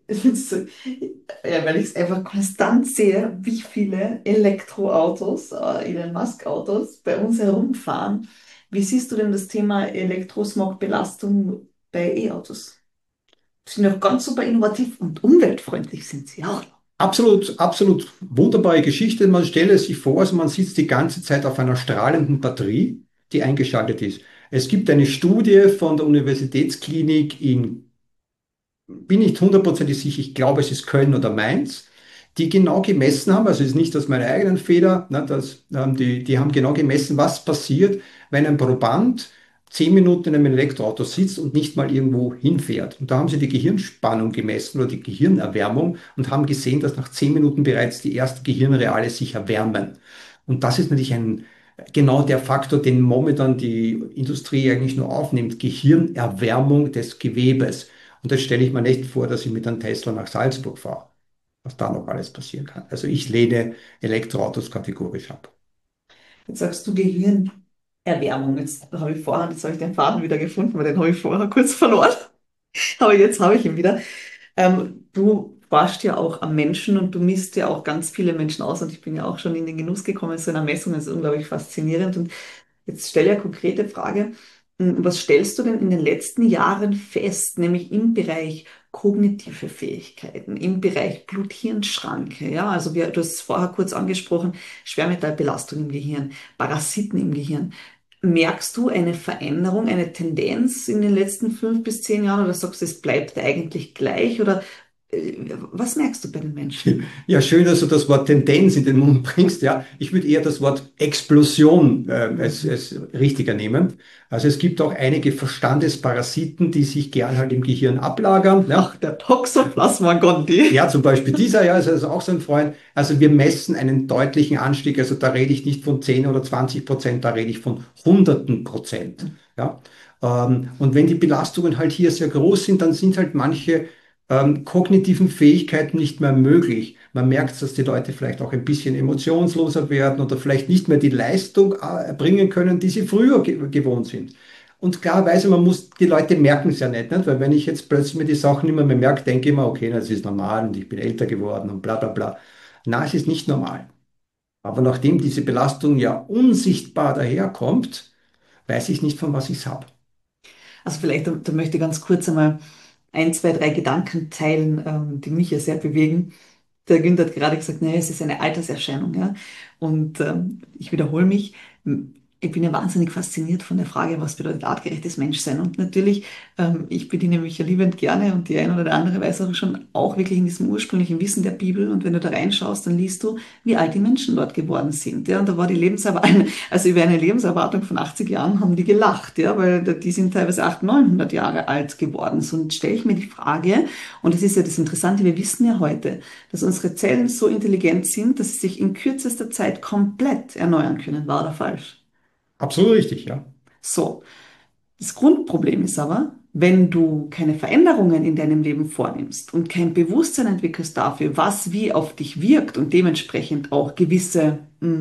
Speaker 1: es ist so, ja, weil ich es einfach konstant sehe, wie viele Elektroautos, Elon Musk-Autos bei uns herumfahren. Wie siehst du denn das Thema Elektrosmogbelastung bei E-Autos? Sind doch ganz super innovativ und umweltfreundlich sind sie auch.
Speaker 2: Absolut, absolut wunderbare Geschichte. Man stelle sich vor, also man sitzt die ganze Zeit auf einer strahlenden Batterie, die eingeschaltet ist. Es gibt eine Studie von der Universitätsklinik in, bin nicht hundertprozentig sicher, ich glaube, es ist Köln oder Mainz, die genau gemessen haben, also es ist nicht aus meiner eigenen Feder, ne, die haben genau gemessen, was passiert, wenn ein Proband 10 Minuten in einem Elektroauto sitzt und nicht mal irgendwo hinfährt. Und da haben sie die Gehirnspannung gemessen oder die Gehirnerwärmung und haben gesehen, dass nach 10 Minuten bereits die ersten Gehirnareale sich erwärmen. Und das ist natürlich genau der Faktor, den momentan die Industrie eigentlich nur aufnimmt, Gehirnerwärmung des Gewebes. Und das stelle ich mir nicht vor, dass ich mit einem Tesla nach Salzburg fahre, was da noch alles passieren kann. Also ich lehne Elektroautos kategorisch ab.
Speaker 1: Jetzt sagst du Gehirnerwärmung. Jetzt habe ich den Faden wieder gefunden, weil den habe ich vorher kurz verloren. Aber jetzt habe ich ihn wieder. Du warst ja auch am Menschen und du misst ja auch ganz viele Menschen aus und ich bin ja auch schon in den Genuss gekommen, so einer Messung, das ist unglaublich faszinierend. Und jetzt stelle ich eine konkrete Frage. Was stellst du denn in den letzten Jahren fest, nämlich im Bereich kognitive Fähigkeiten, im Bereich Blut-Hirn-Schranke? Ja, also du hast es vorher kurz angesprochen, Schwermetallbelastung im Gehirn, Parasiten im Gehirn. Merkst du eine Veränderung, eine Tendenz in den letzten 5 bis 10 Jahren oder sagst du, es bleibt eigentlich gleich? Oder was merkst du bei den Menschen?
Speaker 2: Ja, schön, dass du das Wort Tendenz in den Mund bringst. Ja, ich würde eher das Wort Explosion
Speaker 1: Mhm.
Speaker 2: als richtiger nehmen. Also es gibt auch einige Verstandesparasiten, die sich gern halt im Gehirn ablagern. Ja,
Speaker 1: Ach, der Toxoplasma gondii.
Speaker 2: ja, zum Beispiel dieser, ja, ist also auch so ein Freund. Also wir messen einen deutlichen Anstieg. Also da rede ich nicht von 10 oder 20%, da rede ich von hunderten Prozent. Ja, und wenn die Belastungen halt hier sehr groß sind, dann sind halt manche kognitiven Fähigkeiten nicht mehr möglich. Man merkt, dass die Leute vielleicht auch ein bisschen emotionsloser werden oder vielleicht nicht mehr die Leistung erbringen können, die sie früher gewohnt sind. Und klarerweise, die Leute merken es ja nicht? Weil wenn ich jetzt plötzlich mir die Sachen nicht mehr merke, denke ich mir, okay, das ist normal und ich bin älter geworden und bla bla bla. Na, es ist nicht normal. Aber nachdem diese Belastung ja unsichtbar daherkommt, weiß ich nicht, von was ich es habe.
Speaker 1: Also vielleicht, da möchte ich ganz kurz einmal ein, zwei, drei Gedanken teilen, die mich ja sehr bewegen. Der Günther hat gerade gesagt, naja, es ist eine Alterserscheinung, ja. Und ich wiederhole mich, ich bin ja wahnsinnig fasziniert von der Frage, was bedeutet artgerechtes Menschsein? Und natürlich, ich bediene mich ja liebend gerne und die eine oder der andere weiß auch schon auch wirklich in diesem ursprünglichen Wissen der Bibel. Und wenn du da reinschaust, dann liest du, wie alt die Menschen dort geworden sind. Ja, und da war die Lebenserwartung, also über eine Lebenserwartung von 80 Jahren haben die gelacht, ja, weil die sind teilweise 800, 900 Jahre alt geworden. So, und stelle ich mir die Frage, und das ist ja das Interessante, wir wissen ja heute, dass unsere Zellen so intelligent sind, dass sie sich in kürzester Zeit komplett erneuern können. War oder falsch?
Speaker 2: Absolut richtig, ja.
Speaker 1: So, das Grundproblem ist aber, wenn du keine Veränderungen in deinem Leben vornimmst und kein Bewusstsein entwickelst dafür, was wie auf dich wirkt und dementsprechend auch gewisse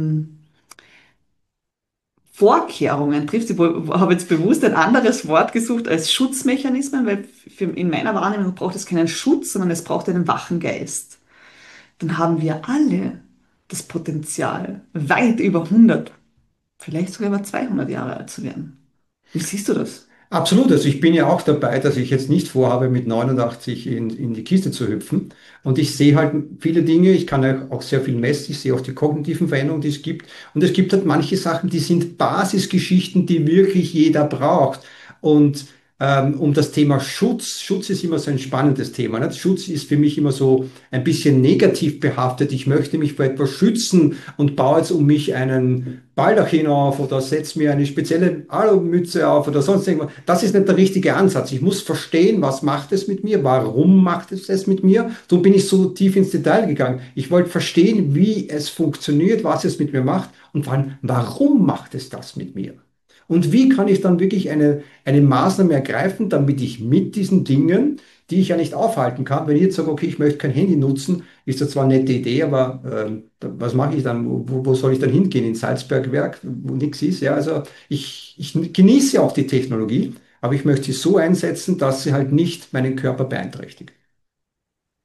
Speaker 1: Vorkehrungen triffst. Ich habe jetzt bewusst ein anderes Wort gesucht als Schutzmechanismen, weil in meiner Wahrnehmung braucht es keinen Schutz, sondern es braucht einen wachen Geist. Dann haben wir alle das Potenzial, weit über 100, vielleicht sogar über 200 Jahre alt zu werden. Wie siehst du das?
Speaker 2: Absolut, also ich bin ja auch dabei, dass ich jetzt nicht vorhabe, mit 89 in die Kiste zu hüpfen. Und ich sehe halt viele Dinge, ich kann ja auch sehr viel messen, ich sehe auch die kognitiven Veränderungen, die es gibt. Und es gibt halt manche Sachen, die sind Basisgeschichten, die wirklich jeder braucht. Und um das Thema Schutz, Schutz ist immer so ein spannendes Thema. Nicht? Schutz ist für mich immer so ein bisschen negativ behaftet. Ich möchte mich vor etwas schützen und baue jetzt um mich einen Baldachin auf oder setze mir eine spezielle Alumütze auf oder sonst irgendwas. Das ist nicht der richtige Ansatz. Ich muss verstehen, was macht es mit mir, warum macht es es mit mir. So bin ich so tief ins Detail gegangen. Ich wollte verstehen, wie es funktioniert, was es mit mir macht und vor allem, warum macht es das mit mir. Und wie kann ich dann wirklich eine Maßnahme ergreifen, damit ich mit diesen Dingen, die ich ja nicht aufhalten kann, wenn ich jetzt sage, okay, ich möchte kein Handy nutzen, ist das zwar eine nette Idee, aber was mache ich dann? Wo soll ich dann hingehen? In Salzbergwerk, wo nichts ist? Ja, also ich genieße auch die Technologie, aber ich möchte sie so einsetzen, dass sie halt nicht meinen Körper beeinträchtigt.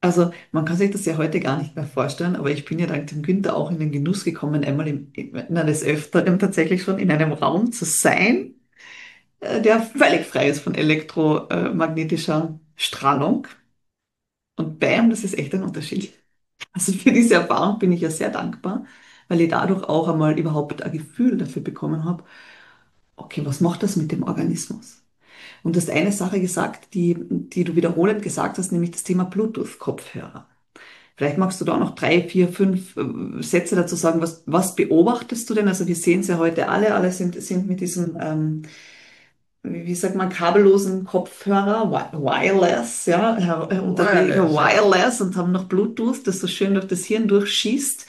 Speaker 1: Also man kann sich das ja heute gar nicht mehr vorstellen, aber ich bin ja dank dem Günther auch in den Genuss gekommen, einmal des Öfteren tatsächlich schon in einem Raum zu sein, der völlig frei ist von elektromagnetischer Strahlung. Und bam, das ist echt ein Unterschied. Also für diese Erfahrung bin ich ja sehr dankbar, weil ich dadurch auch einmal überhaupt ein Gefühl dafür bekommen habe, okay, was macht das mit dem Organismus? Und du hast eine Sache gesagt, die du wiederholend gesagt hast, nämlich das Thema Bluetooth-Kopfhörer. Vielleicht magst du da noch drei, vier, fünf Sätze dazu sagen. Was beobachtest du denn? Also wir sehen es ja heute alle sind mit diesem, wie sagt man, kabellosen Kopfhörer, wireless, ja, unterwegs,
Speaker 2: Wireless, ja.
Speaker 1: wireless und haben noch Bluetooth, das so schön durch das Hirn durchschießt.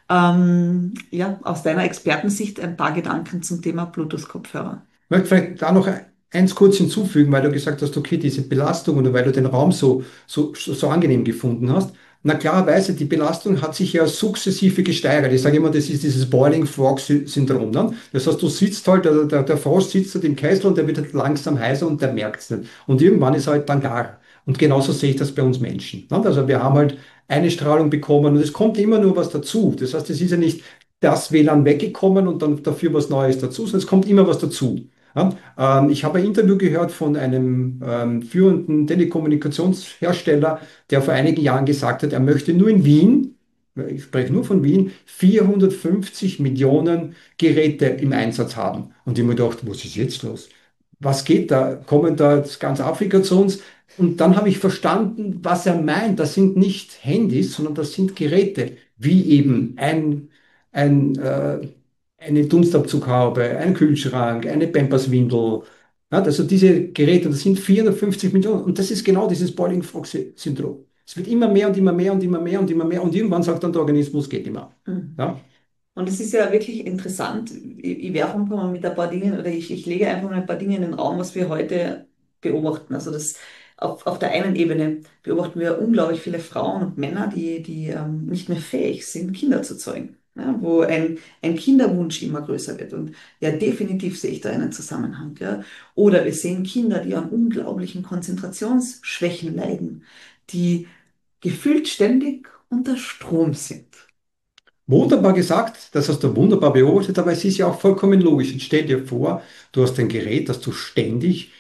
Speaker 1: Ja, aus deiner Expertensicht ein paar Gedanken zum Thema Bluetooth-Kopfhörer.
Speaker 2: Ich möchte vielleicht da noch eins kurz hinzufügen, weil du gesagt hast, okay, diese Belastung oder weil du den Raum so angenehm gefunden hast. Na klarerweise, die Belastung hat sich ja sukzessive gesteigert. Ich sage immer, das ist dieses Boiling Frog-Syndrom. Ne? Das heißt, du sitzt halt, der Frosch sitzt halt im Kessel und der wird halt langsam heißer und der merkt es nicht. Und irgendwann ist er halt dann gar. Und genauso sehe ich das bei uns Menschen. Ne? Also wir haben halt eine Strahlung bekommen und es kommt immer nur was dazu. Das heißt, es ist ja nicht das WLAN weggekommen und dann dafür was Neues dazu, sondern es kommt immer was dazu. Ja, ich habe ein Interview gehört von einem führenden Telekommunikationshersteller, der vor einigen Jahren gesagt hat, er möchte nur in Wien, ich spreche nur von Wien, 450 Millionen Geräte im Einsatz haben. Und ich habe mir gedacht, was ist jetzt los? Was geht da? Kommen da jetzt ganz Afrika zu uns? Und dann habe ich verstanden, was er meint. Das sind nicht Handys, sondern das sind Geräte, wie eben ein eine Dunstabzughaube, ein Kühlschrank, eine Pampers-Windel. Ja, also diese Geräte, das sind 450 Millionen. Und das ist genau dieses Boiling Frog-Syndrom. Es wird immer mehr und immer mehr und immer mehr und immer mehr. Und irgendwann sagt dann der Organismus, geht immer.
Speaker 1: Mhm.
Speaker 2: Ja?
Speaker 1: Und es ist ja wirklich interessant. Ich werfe einfach mal mit ein paar Dingen oder ich lege einfach mal ein paar Dinge in den Raum, was wir heute beobachten. Also das auf der einen Ebene beobachten wir unglaublich viele Frauen und Männer, die nicht mehr fähig sind, Kinder zu zeugen. Ja, wo ein Kinderwunsch immer größer wird. Und ja, definitiv sehe ich da einen Zusammenhang. Ja. Oder wir sehen Kinder, die an unglaublichen Konzentrationsschwächen leiden, die gefühlt ständig unter Strom sind.
Speaker 2: Wunderbar gesagt, das hast du wunderbar beobachtet, aber es ist ja auch vollkommen logisch. Jetzt stell dir vor, du hast ein Gerät, das du ständig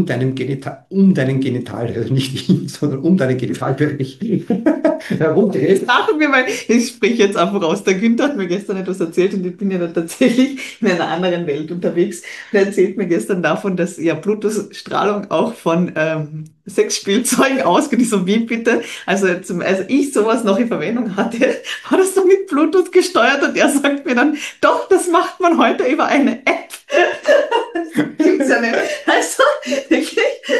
Speaker 2: um deinen Genital, also nicht in, sondern um deinen Genitalbereich
Speaker 1: Jetzt
Speaker 2: herumdreht.
Speaker 1: lachen wir mal. Ich spreche jetzt einfach aus. Der Günther hat mir gestern etwas erzählt und ich bin ja dann tatsächlich in einer anderen Welt unterwegs. Und er erzählt mir gestern davon, dass ja Bluetooth-Strahlung auch von Sexspielzeugen ausgeht. Ich so, wie bitte? Also ich sowas noch in Verwendung hatte, war das doch mit Bluetooth gesteuert und er sagt mir dann, doch, das macht man heute über eine App. Das gibt's ja nicht. Also, wirklich.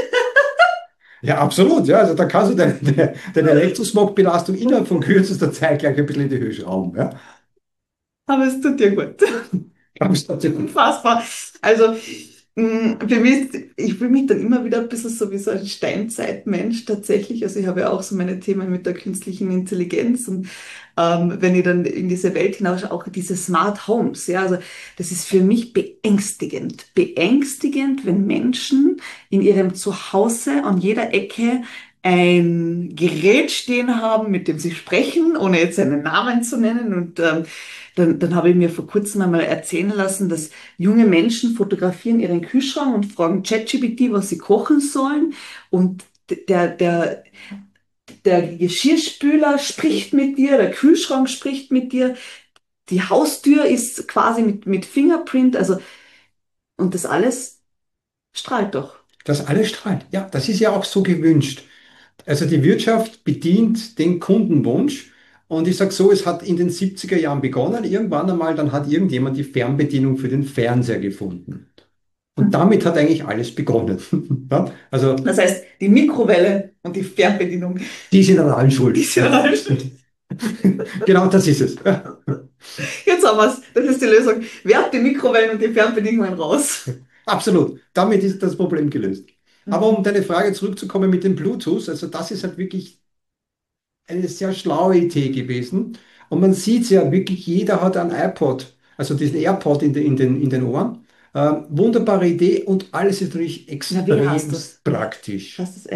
Speaker 2: Ja, absolut. Ja, also da kannst du deine Elektrosmog-Belastung innerhalb von kürzester Zeit gleich ein bisschen in die Höhe schrauben. Ja,
Speaker 1: Aber es tut dir gut.
Speaker 2: glaube ich tatsächlich.
Speaker 1: Unfassbar. Also, für mich, ich fühle mich dann immer wieder ein bisschen so wie so ein Steinzeitmensch tatsächlich. Also ich habe ja auch so meine Themen mit der künstlichen Intelligenz und wenn ich dann in diese Welt hinaus auch diese Smart Homes, ja, also das ist für mich beängstigend. Beängstigend, wenn Menschen in ihrem Zuhause an jeder Ecke ein Gerät stehen haben, mit dem sie sprechen, ohne jetzt einen Namen zu nennen. Und dann habe ich mir vor kurzem einmal erzählen lassen, dass junge Menschen fotografieren ihren Kühlschrank und fragen ChatGPT, was sie kochen sollen. Und der, der, der Geschirrspüler spricht mit dir, der Kühlschrank spricht mit dir, die Haustür ist quasi mit Fingerprint, also, und das alles strahlt doch.
Speaker 2: Das alles strahlt. Ja, das ist ja auch so gewünscht. Also die Wirtschaft bedient den Kundenwunsch. Und ich sage so, es hat in den 70er Jahren begonnen. Irgendwann einmal, dann hat irgendjemand die Fernbedienung für den Fernseher gefunden. Und damit hat eigentlich alles begonnen. Ja, also
Speaker 1: Das heißt, die Mikrowelle und die Fernbedienung,
Speaker 2: die sind an allen
Speaker 1: die
Speaker 2: schuld.
Speaker 1: sind alle schuld.
Speaker 2: Genau das ist es.
Speaker 1: Jetzt haben wir es. Das ist die Lösung. Werft die Mikrowellen und die Fernbedienungen raus.
Speaker 2: Absolut. Damit ist das Problem gelöst. Aber um
Speaker 1: Mhm.
Speaker 2: deine Frage zurückzukommen mit dem Bluetooth, also das ist halt wirklich eine sehr schlaue Idee gewesen. Und man sieht es ja wirklich, jeder hat ein iPod, also diesen AirPod in den Ohren. Wunderbare Idee und alles ist natürlich
Speaker 1: Na, wie hast du
Speaker 2: extremst
Speaker 1: es?
Speaker 2: praktisch.
Speaker 1: Was ist das App?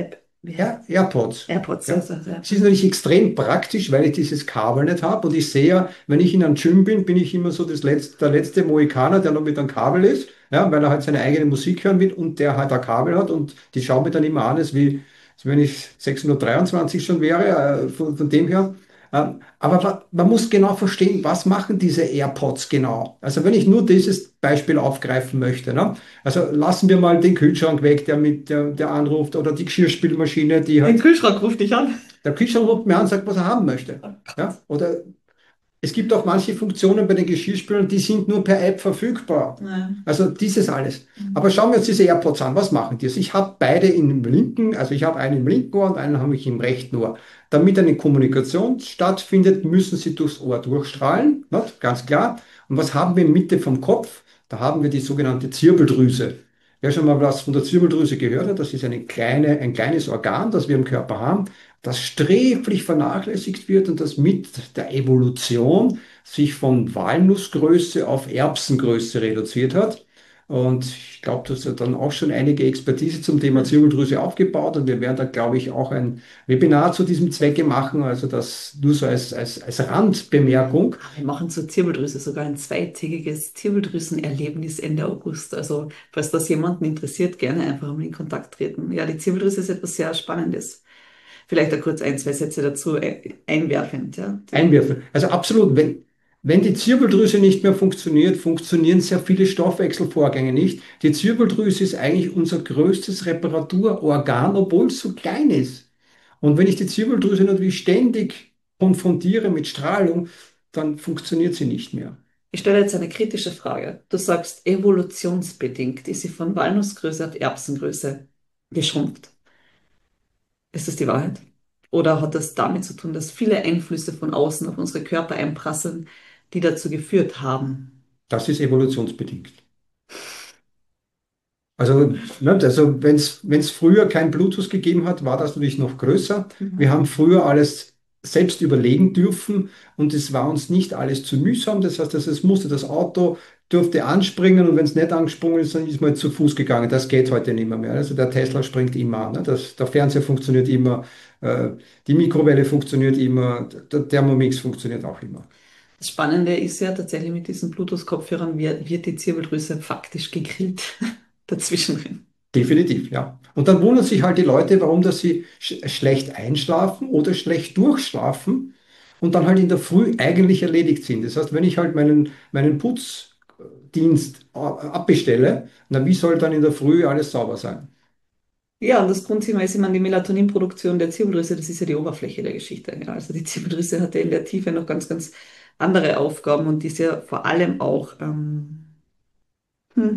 Speaker 2: AirPods.
Speaker 1: AirPods,
Speaker 2: Ja.
Speaker 1: also, ja.
Speaker 2: Es ist natürlich extrem praktisch, weil ich dieses Kabel nicht habe. Und ich sehe ja, wenn ich in einem Gym bin, bin ich immer so der letzte Mohikaner, der noch mit einem Kabel ist, ja, weil er halt seine eigene Musik hören will und der halt ein Kabel hat. Und die schauen mich dann immer an, als wenn ich 623 schon wäre, von dem her. Aber man muss genau verstehen, was machen diese AirPods genau. Also wenn ich nur dieses Beispiel aufgreifen möchte, ne? Also lassen wir mal den Kühlschrank weg, der anruft, oder die Geschirrspülmaschine, die
Speaker 1: Ein
Speaker 2: halt,
Speaker 1: Kühlschrank ruft dich an.
Speaker 2: der Kühlschrank ruft mir an und sagt, was er haben möchte.
Speaker 1: Oh
Speaker 2: Ja?
Speaker 1: Gott.
Speaker 2: Oder es gibt auch manche Funktionen bei den Geschirrspülern, die sind nur per App verfügbar.
Speaker 1: Ja.
Speaker 2: Also dieses alles. Aber schauen wir uns diese AirPods an. Was machen die? Also ich habe beide im linken, also ich habe einen im linken Ohr und einen habe ich im rechten Ohr. Damit eine Kommunikation stattfindet, müssen sie durchs Ohr durchstrahlen, nicht? Ganz klar. Und was haben wir in Mitte vom Kopf? Da haben wir die sogenannte Zirbeldrüse. Wer schon mal was von der Zirbeldrüse gehört hat, das ist ein kleines Organ, das wir im Körper haben, das sträflich vernachlässigt wird und das mit der Evolution sich von Walnussgröße auf Erbsengröße reduziert hat. Und ich glaube, du hast ja dann auch schon einige Expertise zum Thema Zirbeldrüse aufgebaut und wir werden da, glaube ich, auch ein Webinar zu diesem Zwecke machen, also das nur so als Randbemerkung.
Speaker 1: Wir machen zur Zirbeldrüse sogar ein zweitägiges Zirbeldrüsenerlebnis Ende August. Also, falls das jemanden interessiert, gerne einfach mal in Kontakt treten. Ja, die Zirbeldrüse ist etwas sehr Spannendes. Vielleicht da kurz ein, zwei Sätze dazu einwerfend. Ja.
Speaker 2: Einwürfe. Also absolut, wenn die Zirbeldrüse nicht mehr funktioniert, funktionieren sehr viele Stoffwechselvorgänge nicht. Die Zirbeldrüse ist eigentlich unser größtes Reparaturorgan, obwohl es so klein ist. Und wenn ich die Zirbeldrüse natürlich ständig konfrontiere mit Strahlung, dann funktioniert sie nicht mehr.
Speaker 1: Ich stelle jetzt eine kritische Frage. Du sagst, evolutionsbedingt ist sie von Walnussgröße auf Erbsengröße geschrumpft. Ist das die Wahrheit? Oder hat das damit zu tun, dass viele Einflüsse von außen auf unsere Körper einprasseln, die dazu geführt haben?
Speaker 2: Das ist evolutionsbedingt. Also, ne, also wenn es früher kein Bluetooth gegeben hat, war das natürlich noch größer. Wir
Speaker 1: Mhm.
Speaker 2: haben früher alles selbst überlegen dürfen und es war uns nicht alles zu mühsam. Das heißt, es musste das Auto durfte anspringen und wenn es nicht angesprungen ist, dann ist man zu Fuß gegangen. Das geht heute nicht mehr. Also der Tesla springt immer an. Ne? Der Fernseher funktioniert immer, äh, die Mikrowelle funktioniert immer, der Thermomix funktioniert auch immer.
Speaker 1: Das Spannende ist ja tatsächlich mit diesen Bluetooth-Kopfhörern wird die Zirbeldrüse faktisch gegrillt dazwischen drin.
Speaker 2: Definitiv, ja. Und dann wundern sich halt die Leute, warum dass sie schlecht einschlafen oder schlecht durchschlafen und dann halt in der Früh eigentlich erledigt sind. Das heißt, wenn ich halt meinen Putzdienst abbestelle, na, wie soll dann in der Früh alles sauber sein?
Speaker 1: Ja, und das Grundthema ist immer die Melatoninproduktion der Zirbeldrüse, das ist ja die Oberfläche der Geschichte. Ja. Also die Zirbeldrüse hat ja in der Tiefe noch ganz, ganz andere Aufgaben und die ist ja vor allem auch hm,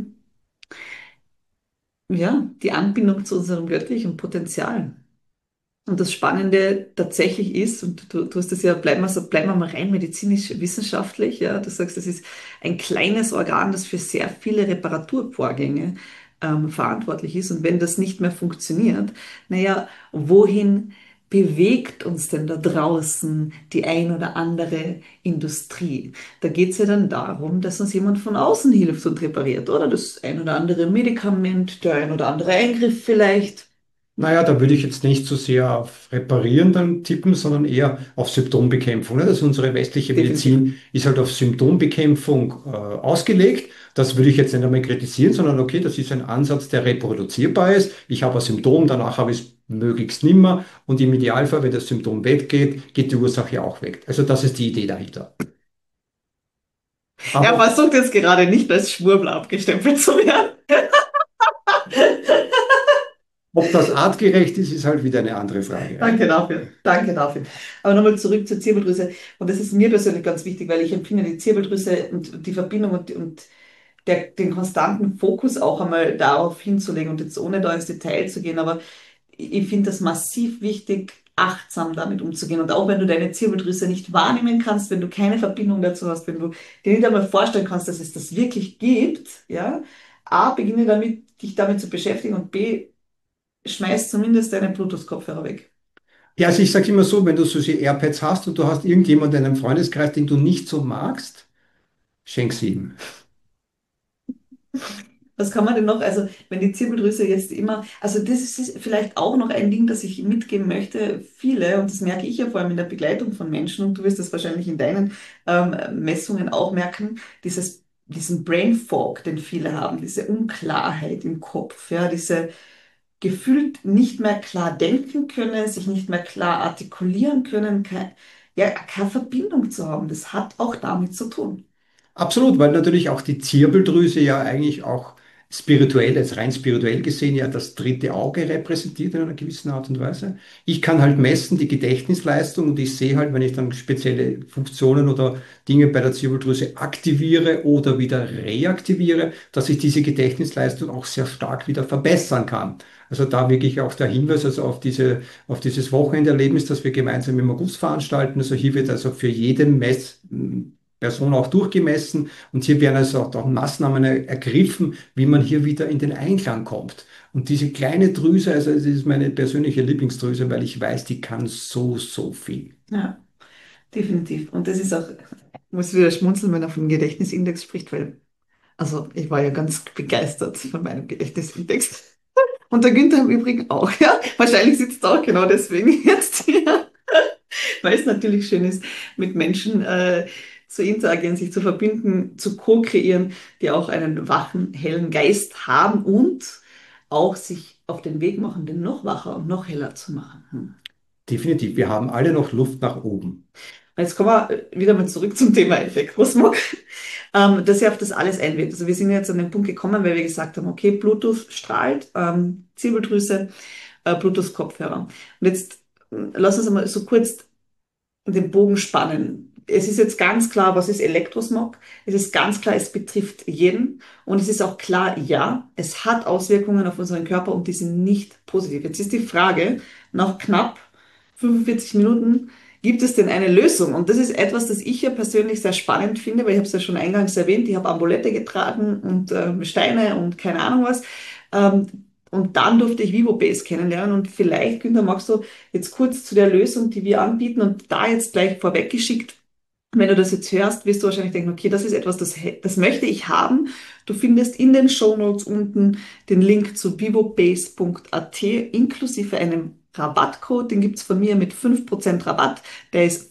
Speaker 1: ja, die Anbindung zu unserem göttlichen Potenzial. Und das Spannende tatsächlich ist, und du hast das ja, bleiben wir mal rein medizinisch-wissenschaftlich, ja, du sagst, das ist ein kleines Organ, das für sehr viele Reparaturvorgänge verantwortlich ist. Und wenn das nicht mehr funktioniert, naja, wohin bewegt uns denn da draußen die ein oder andere Industrie? Da geht es ja dann darum, dass uns jemand von außen hilft und repariert, oder das ein oder andere Medikament, der ein oder andere Eingriff vielleicht.
Speaker 2: Naja, da würde ich jetzt nicht so sehr auf Reparieren dann tippen, sondern eher auf Symptombekämpfung. Ne? Also unsere westliche
Speaker 1: Definitiv.
Speaker 2: Medizin ist halt auf Symptombekämpfung ausgelegt. Das würde ich jetzt nicht einmal kritisieren, sondern okay, das ist ein Ansatz, der reproduzierbar ist. Ich habe ein Symptom, danach habe ich es möglichst nimmer und im Idealfall, wenn das Symptom weggeht, geht die Ursache auch weg. Also das ist die Idee dahinter.
Speaker 1: Er
Speaker 2: Aber
Speaker 1: versucht jetzt gerade nicht als Schwurbler abgestempelt zu werden.
Speaker 2: ob das artgerecht ist, ist halt wieder eine andere Frage. Ja.
Speaker 1: Danke dafür. Danke dafür. Aber nochmal zurück zur Zirbeldrüse. Und das ist mir persönlich ganz wichtig, weil ich empfinde die Zirbeldrüse und die Verbindung und den konstanten Fokus auch einmal darauf hinzulegen und jetzt ohne da ins Detail zu gehen, aber ich finde das massiv wichtig, achtsam damit umzugehen. Und auch wenn du deine Zirbeldrüse nicht wahrnehmen kannst, wenn du keine Verbindung dazu hast, wenn du dir nicht einmal vorstellen kannst, dass es das wirklich gibt, ja, A, beginne damit, dich damit zu beschäftigen und B, schmeiß zumindest deine Bluetooth-Kopfhörer weg.
Speaker 2: Ja, also ich sage immer so, wenn du solche AirPads hast und du hast irgendjemanden in einem Freundeskreis, den du nicht so magst, schenk sie ihm.
Speaker 1: Was kann man denn noch, also wenn die Zirbeldrüse jetzt immer, also das ist vielleicht auch noch ein Ding, das ich mitgeben möchte, viele, und das merke ich ja vor allem in der Begleitung von Menschen, und du wirst das wahrscheinlich in deinen Messungen auch merken, diesen Brain Fog, den viele haben, diese Unklarheit im Kopf, ja, diese gefühlt nicht mehr klar denken können, sich nicht mehr klar artikulieren können, ja, keine Verbindung zu haben. Das hat auch damit zu tun.
Speaker 2: Absolut, weil natürlich auch die Zirbeldrüse ja eigentlich auch spirituell, als rein spirituell gesehen, ja das dritte Auge repräsentiert in einer gewissen Art und Weise. Ich kann halt messen die Gedächtnisleistung und ich sehe halt, wenn ich dann spezielle Funktionen oder Dinge bei der Zirbeldrüse aktiviere oder wieder reaktiviere, dass ich diese Gedächtnisleistung auch sehr stark wieder verbessern kann. Also da wirklich auch der Hinweis also auf dieses Wochenenderlebnis, das wir gemeinsam im August veranstalten. Also hier wird also für jede Person auch durchgemessen und hier werden also auch Maßnahmen ergriffen, wie man hier wieder in den Einklang kommt. Und diese kleine Drüse, also das ist meine persönliche Lieblingsdrüse, weil ich weiß, die kann so, so viel.
Speaker 1: Ja, definitiv. Und das ist auch, ich muss wieder schmunzeln, wenn er vom Gedächtnisindex spricht, weil, also ich war ja ganz begeistert von meinem Gedächtnisindex. Und der Günther im Übrigen auch, ja. Wahrscheinlich sitzt er auch genau deswegen jetzt hier, weil es natürlich schön ist, mit Menschen zu interagieren, sich zu verbinden, zu co-kreieren, die auch einen wachen, hellen Geist haben und auch sich auf den Weg machen, den noch wacher und noch heller zu machen. Hm.
Speaker 2: Definitiv, wir haben alle noch Luft nach oben.
Speaker 1: Jetzt kommen wir wieder mal zurück zum Thema Elektrosmog, dass ja auf das alles einwirkt. Also wir sind jetzt an den Punkt gekommen, weil wir gesagt haben, okay, Bluetooth strahlt, Zirbeldrüse, Bluetooth-Kopfhörer. Und jetzt lass uns einmal so kurz den Bogen spannen. Es ist jetzt ganz klar, was ist Elektrosmog? Es ist ganz klar, es betrifft jeden. Und es ist auch klar, ja, es hat Auswirkungen auf unseren Körper und die sind nicht positiv. Jetzt ist die Frage, nach knapp 45 Minuten, gibt es denn eine Lösung? Und das ist etwas, das ich ja persönlich sehr spannend finde, weil ich habe es ja schon eingangs erwähnt, ich habe Amulette getragen und Steine und keine Ahnung was. Ähm, und dann durfte ich VivoBase kennenlernen und vielleicht, Günther, magst du jetzt kurz zu der Lösung, die wir anbieten und da jetzt gleich vorweggeschickt, wenn du das jetzt hörst, wirst du wahrscheinlich denken, okay, das ist etwas, das möchte ich haben. Du findest in den Shownotes unten den Link zu vivobase.at inklusive einem Rabattcode. Den gibt's von mir mit 5% Rabatt. Der ist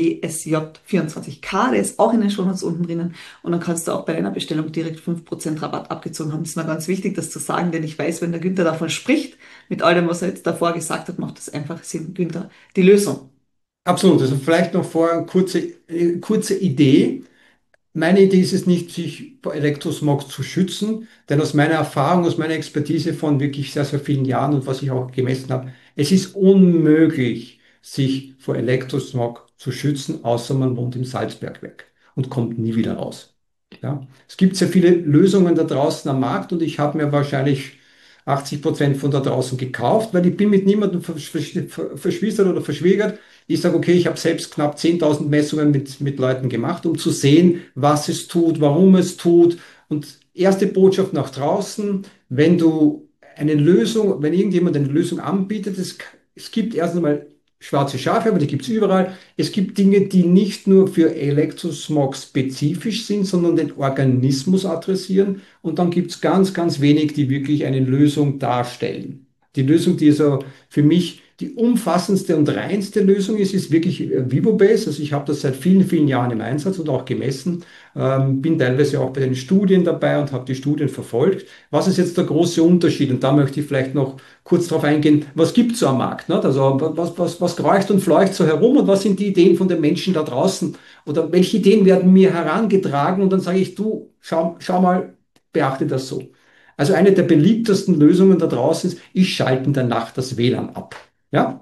Speaker 1: VBSJ24K. Der ist auch in den Shownotes unten drinnen. Und dann kannst du auch bei deiner Bestellung direkt 5% Rabatt abgezogen haben. Das ist mir ganz wichtig, das zu sagen, denn ich weiß, wenn der Günther davon spricht, mit all dem, was er jetzt davor gesagt hat, macht das einfach Sinn. Günther, die Lösung.
Speaker 2: Absolut, also vielleicht noch vorher eine kurze Idee. Meine Idee ist es nicht, sich vor Elektrosmog zu schützen, denn aus meiner Erfahrung, aus meiner Expertise von wirklich sehr, sehr vielen Jahren und was ich auch gemessen habe, es ist unmöglich, sich vor Elektrosmog zu schützen, außer man wohnt im Salzbergwerk und kommt nie wieder raus. Ja? Es gibt sehr viele Lösungen da draußen am Markt und ich habe mir wahrscheinlich 80% von da draußen gekauft, weil ich bin mit niemandem verschwistert oder verschwägert. Ich sage, okay, ich habe selbst knapp 10.000 Messungen mit Leuten gemacht, um zu sehen, was es tut, warum es tut. Und erste Botschaft nach draußen, wenn du eine Lösung, wenn irgendjemand eine Lösung anbietet, es gibt erst einmal schwarze Schafe, aber die gibt es überall. Es gibt Dinge, die nicht nur für Elektrosmog spezifisch sind, sondern den Organismus adressieren. Und dann gibt es ganz, ganz wenig, die wirklich eine Lösung darstellen. Die Lösung, die so für mich die umfassendste und reinste Lösung ist, ist wirklich VivoBase. Also ich habe das seit vielen, vielen Jahren im Einsatz und auch gemessen, bin teilweise auch bei den Studien dabei und habe die Studien verfolgt. Was ist jetzt der große Unterschied? Und da möchte ich vielleicht noch kurz darauf eingehen, was gibt es so am Markt? Nicht? Also was kreucht und fleucht so herum und was sind die Ideen von den Menschen da draußen? Oder welche Ideen werden mir herangetragen? Und dann sage ich, du, schau mal, beachte das so. Also eine der beliebtesten Lösungen da draußen ist, ich schalte in der Nacht das WLAN ab. Ja?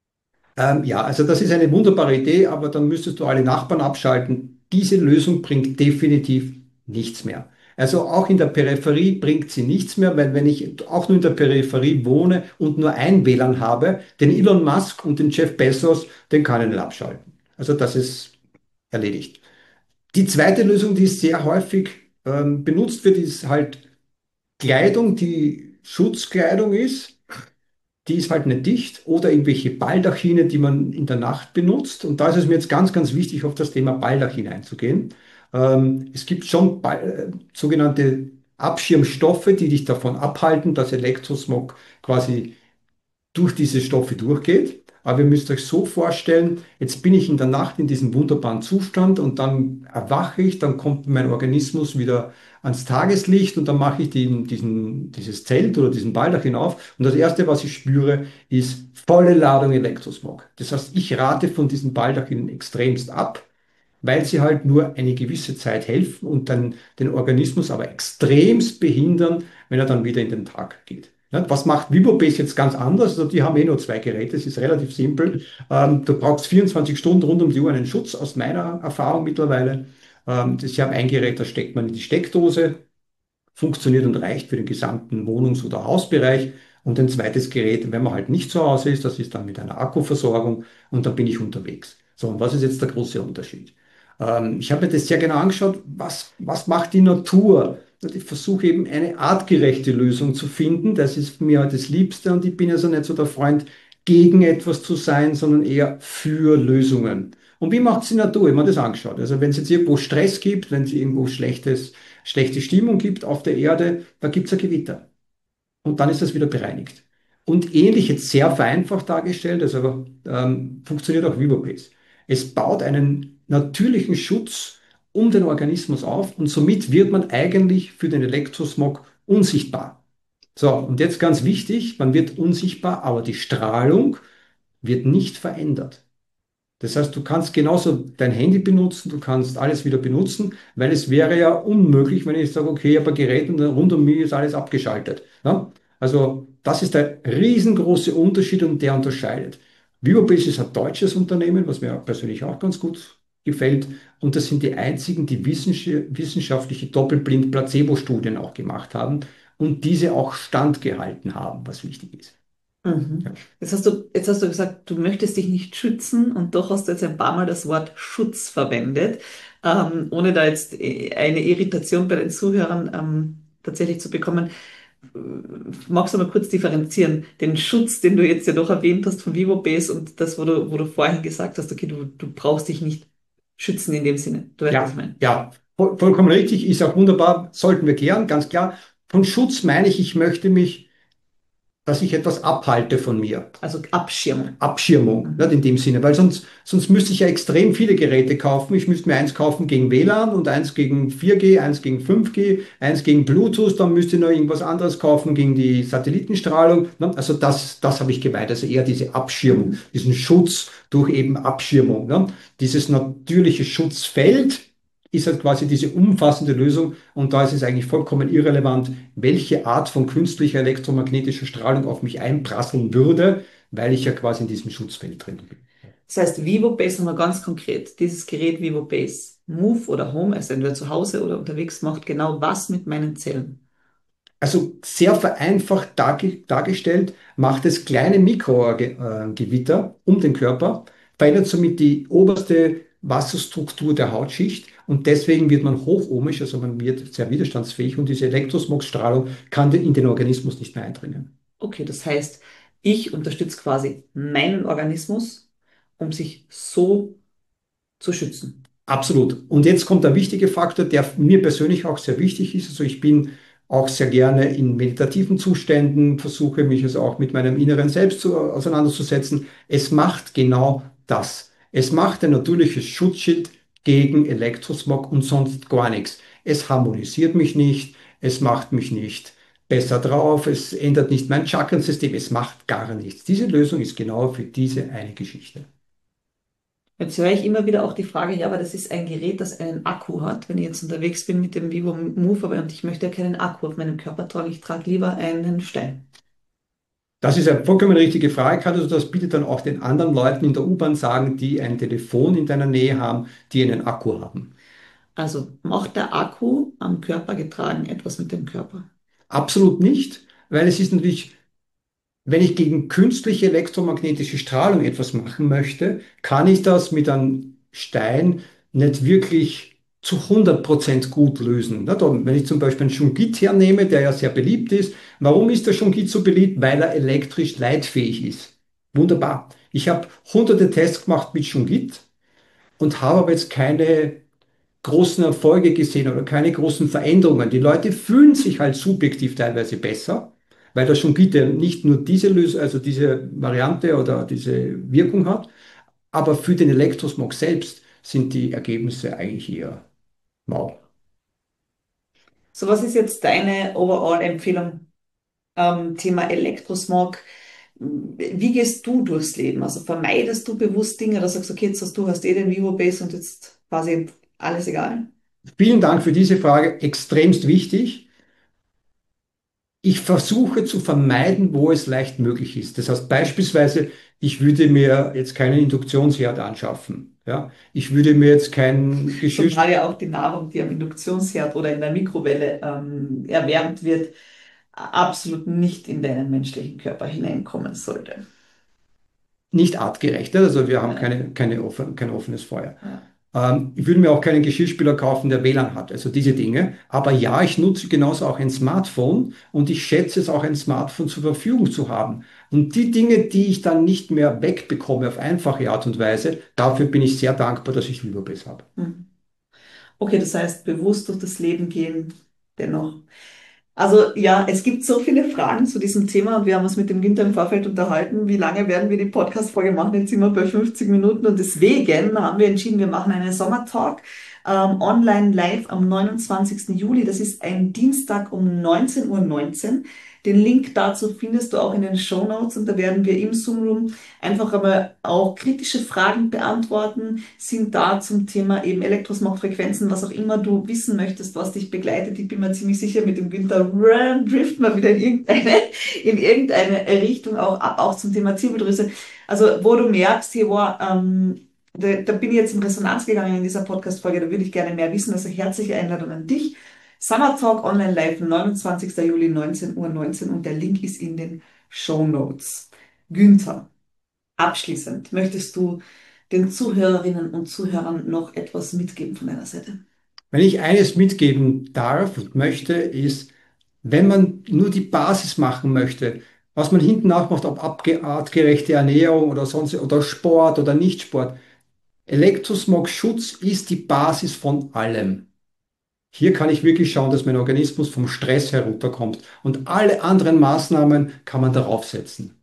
Speaker 2: Ja, also das ist eine wunderbare Idee, aber dann müsstest du alle Nachbarn abschalten. Diese Lösung bringt definitiv nichts mehr. Also auch in der Peripherie bringt sie nichts mehr, weil wenn ich auch nur in der Peripherie wohne und nur ein WLAN habe, den Elon Musk und den Jeff Bezos, den kann ich nicht abschalten. Also das ist erledigt. Die zweite Lösung, die sehr häufig benutzt wird, ist halt Kleidung, die Schutzkleidung ist. Die ist halt nicht dicht oder irgendwelche Baldachine, die man in der Nacht benutzt. Und da ist es mir jetzt ganz, ganz wichtig, auf das Thema Baldachin einzugehen. Es gibt schon sogenannte Abschirmstoffe, die dich davon abhalten, dass Elektrosmog quasi durch diese Stoffe durchgeht. Aber ihr müsst euch so vorstellen, jetzt bin ich in der Nacht in diesem wunderbaren Zustand und dann erwache ich, dann kommt mein Organismus wieder ans Tageslicht und dann mache ich dieses Zelt oder diesen Baldachin auf und das Erste, was ich spüre, ist volle Ladung Elektrosmog. Das heißt, ich rate von diesen Baldachinen extremst ab, weil sie halt nur eine gewisse Zeit helfen und dann den Organismus aber extremst behindern, wenn er dann wieder in den Tag geht. Ja, was macht Vibobase jetzt ganz anders? Also die haben nur zwei Geräte, es ist relativ simpel. Du brauchst 24 Stunden rund um die Uhr einen Schutz, aus meiner Erfahrung mittlerweile. Sie haben ein Gerät, das steckt man in die Steckdose, funktioniert und reicht für den gesamten Wohnungs- oder Hausbereich. Und ein zweites Gerät, wenn man halt nicht zu Hause ist, das ist dann mit einer Akkuversorgung und dann bin ich unterwegs. So, und was ist jetzt der große Unterschied? Ich habe mir das sehr genau angeschaut, was macht die Natur? Und ich versuche eben eine artgerechte Lösung zu finden. Das ist mir halt das Liebste und ich bin also nicht so der Freund, gegen etwas zu sein, sondern eher für Lösungen. Und wie macht es die Natur? Ich habe mir das angeschaut. Also wenn es jetzt irgendwo Stress gibt, wenn es irgendwo schlechte Stimmung gibt auf der Erde, da gibt es ein Gewitter. Und dann ist das wieder bereinigt. Und ähnlich jetzt sehr vereinfacht dargestellt, also funktioniert auch Vibobase. Es baut einen natürlichen Schutz um den Organismus auf und somit wird man eigentlich für den Elektrosmog unsichtbar. So, und jetzt ganz wichtig, man wird unsichtbar, aber die Strahlung wird nicht verändert. Das heißt, du kannst genauso dein Handy benutzen, du kannst alles wieder benutzen, weil es wäre ja unmöglich, wenn ich sage, okay, ich habe ein Gerät und rund um mich ist alles abgeschaltet. Ja? Also das ist der riesengroße Unterschied und der unterscheidet. Vibobase ist ein deutsches Unternehmen, was mir persönlich auch ganz gut gefällt. Und das sind die einzigen, die wissenschaftliche Doppelblind-Placebo-Studien auch gemacht haben und diese auch standgehalten haben, was wichtig ist.
Speaker 1: Mhm.
Speaker 2: Ja.
Speaker 1: Jetzt hast du gesagt, du möchtest dich nicht schützen und doch hast du jetzt ein paar Mal das Wort Schutz verwendet, ohne da jetzt eine Irritation bei den Zuhörern tatsächlich zu bekommen. Magst du mal kurz differenzieren, den Schutz, den du jetzt ja doch erwähnt hast von VivoBase und das, wo du vorhin gesagt hast, okay, du brauchst dich nicht schützen in dem Sinne. Du weißt, was ich
Speaker 2: Ja,
Speaker 1: meine.
Speaker 2: ja, vollkommen richtig, ist auch wunderbar, sollten wir klären, ganz klar. Von Schutz meine ich, ich möchte mich, dass ich etwas abhalte von mir.
Speaker 1: Also Abschirmung.
Speaker 2: Abschirmung, nicht
Speaker 1: Mhm.
Speaker 2: in dem Sinne, weil sonst müsste ich ja extrem viele Geräte kaufen. Ich müsste mir eins kaufen gegen WLAN und eins gegen 4G, eins gegen 5G, eins gegen Bluetooth, dann müsste ich noch irgendwas anderes kaufen gegen die Satellitenstrahlung. Ne? Also das habe ich gemeint, also eher diese Abschirmung, diesen Schutz durch eben Abschirmung. Ne? Dieses natürliche Schutzfeld ist halt quasi diese umfassende Lösung und da ist es eigentlich vollkommen irrelevant, welche Art von künstlicher elektromagnetischer Strahlung auf mich einprasseln würde, weil ich ja quasi in diesem Schutzfeld drin bin.
Speaker 1: Das heißt, VivoBase nochmal ganz konkret. Dieses Gerät VivoBase Move oder Home, also entweder zu Hause oder unterwegs, macht genau was mit meinen Zellen.
Speaker 2: Also sehr vereinfacht dargestellt, macht es kleine Mikrogewitter um den Körper, verändert somit die oberste Wasserstruktur der Hautschicht und deswegen wird man hochohmisch, also man wird sehr widerstandsfähig und diese Elektrosmogstrahlung kann in den Organismus nicht mehr eindringen.
Speaker 1: Okay, das heißt, ich unterstütze quasi meinen Organismus, um sich so zu schützen.
Speaker 2: Absolut. Und jetzt kommt der wichtige Faktor, der mir persönlich auch sehr wichtig ist. Also ich bin auch sehr gerne in meditativen Zuständen, versuche mich also auch mit meinem inneren Selbst auseinanderzusetzen. Es macht genau das. Es macht ein natürliches Schutzschild gegen Elektrosmog und sonst gar nichts. Es harmonisiert mich nicht, es macht mich nicht besser drauf, es ändert nicht mein Chakrensystem, es macht gar nichts. Diese Lösung ist genau für diese eine Geschichte.
Speaker 1: Jetzt höre ich immer wieder auch die Frage, ja, aber das ist ein Gerät, das einen Akku hat. Wenn ich jetzt unterwegs bin mit dem Vivo Move, aber und ich möchte ja keinen Akku auf meinem Körper tragen, ich trage lieber einen Stein.
Speaker 2: Das ist eine vollkommen richtige Frage. Kannst du das bitte dann auch den anderen Leuten in der U-Bahn sagen, die ein Telefon in deiner Nähe haben, die einen Akku haben?
Speaker 1: Also macht der Akku am Körper getragen etwas mit dem Körper?
Speaker 2: Absolut nicht, weil es ist natürlich, wenn ich gegen künstliche elektromagnetische Strahlung etwas machen möchte, kann ich das mit einem Stein nicht wirklich zu 100% gut lösen. Na, wenn ich zum Beispiel einen Shungit hernehme, der ja sehr beliebt ist, warum ist der Shungit so beliebt? Weil er elektrisch leitfähig ist. Wunderbar. Ich habe hunderte Tests gemacht mit Shungit und habe aber jetzt keine großen Erfolge gesehen oder keine großen Veränderungen. Die Leute fühlen sich halt subjektiv teilweise besser, weil das schon bitte nicht nur diese Lösung, also diese Variante oder diese Wirkung hat, aber für den Elektrosmog selbst sind die Ergebnisse eigentlich eher mau.
Speaker 1: So, was ist jetzt deine Overall-Empfehlung Thema Elektrosmog? Wie gehst du durchs Leben? Also vermeidest du bewusst Dinge oder sagst, okay, jetzt hast eh den Vivo-Base und jetzt quasi alles egal?
Speaker 2: Vielen Dank für diese Frage, extremst wichtig. Ich versuche zu vermeiden, wo es leicht möglich ist. Das heißt beispielsweise, ich würde mir jetzt keinen Induktionsherd anschaffen. Ja? Ich würde mir jetzt kein Geschirr.
Speaker 1: Zumal ja auch die Nahrung, die am Induktionsherd oder in der Mikrowelle erwärmt wird, absolut nicht in deinen menschlichen Körper hineinkommen sollte.
Speaker 2: Nicht artgerecht. Also wir haben
Speaker 1: Ja,
Speaker 2: kein offenes Feuer.
Speaker 1: ja.
Speaker 2: Ich würde mir auch keinen Geschirrspüler kaufen, der WLAN hat. Also diese Dinge. Aber ja, ich nutze genauso auch ein Smartphone und ich schätze es auch, ein Smartphone zur Verfügung zu haben. Und die Dinge, die ich dann nicht mehr wegbekomme auf einfache Art und Weise, dafür bin ich sehr dankbar, dass ich Libarbase habe.
Speaker 1: Hm. Okay, das heißt, bewusst durch das Leben gehen, dennoch. Also ja, es gibt so viele Fragen zu diesem Thema und wir haben uns mit dem Günther im Vorfeld unterhalten, wie lange werden wir die Podcast-Folge machen? Jetzt sind wir bei 50 Minuten und deswegen haben wir entschieden, wir machen einen Sommertalk online live am 29. Juli. Das ist ein Dienstag um 19:19 Uhr. Den Link dazu findest du auch in den Show Notes und da werden wir im Zoom-Room einfach einmal auch kritische Fragen beantworten, sind da zum Thema eben Elektrosmog-Frequenzen, was auch immer du wissen möchtest, was dich begleitet. Ich bin mir ziemlich sicher, mit dem Günther driften wir wieder in irgendeine Richtung auch ab, auch zum Thema Zirbeldrüse. Also wo du merkst, hier war, da bin ich jetzt in Resonanz gegangen in dieser Podcast-Folge, da würde ich gerne mehr wissen, also herzliche Einladung an dich. Summer Talk Online Live, 29. Juli, 19:19 Uhr und der Link ist in den Show Notes. Günther, abschließend, möchtest du den Zuhörerinnen und Zuhörern noch etwas mitgeben von deiner Seite?
Speaker 2: Wenn ich eines mitgeben darf und möchte, ist, wenn man nur die Basis machen möchte, was man hinten nachmacht, ob artgerechte Ernährung oder sonst oder Sport oder Nicht-Sport, Elektrosmog-Schutz ist die Basis von allem. Hier kann ich wirklich schauen, dass mein Organismus vom Stress herunterkommt und alle anderen Maßnahmen kann man darauf setzen.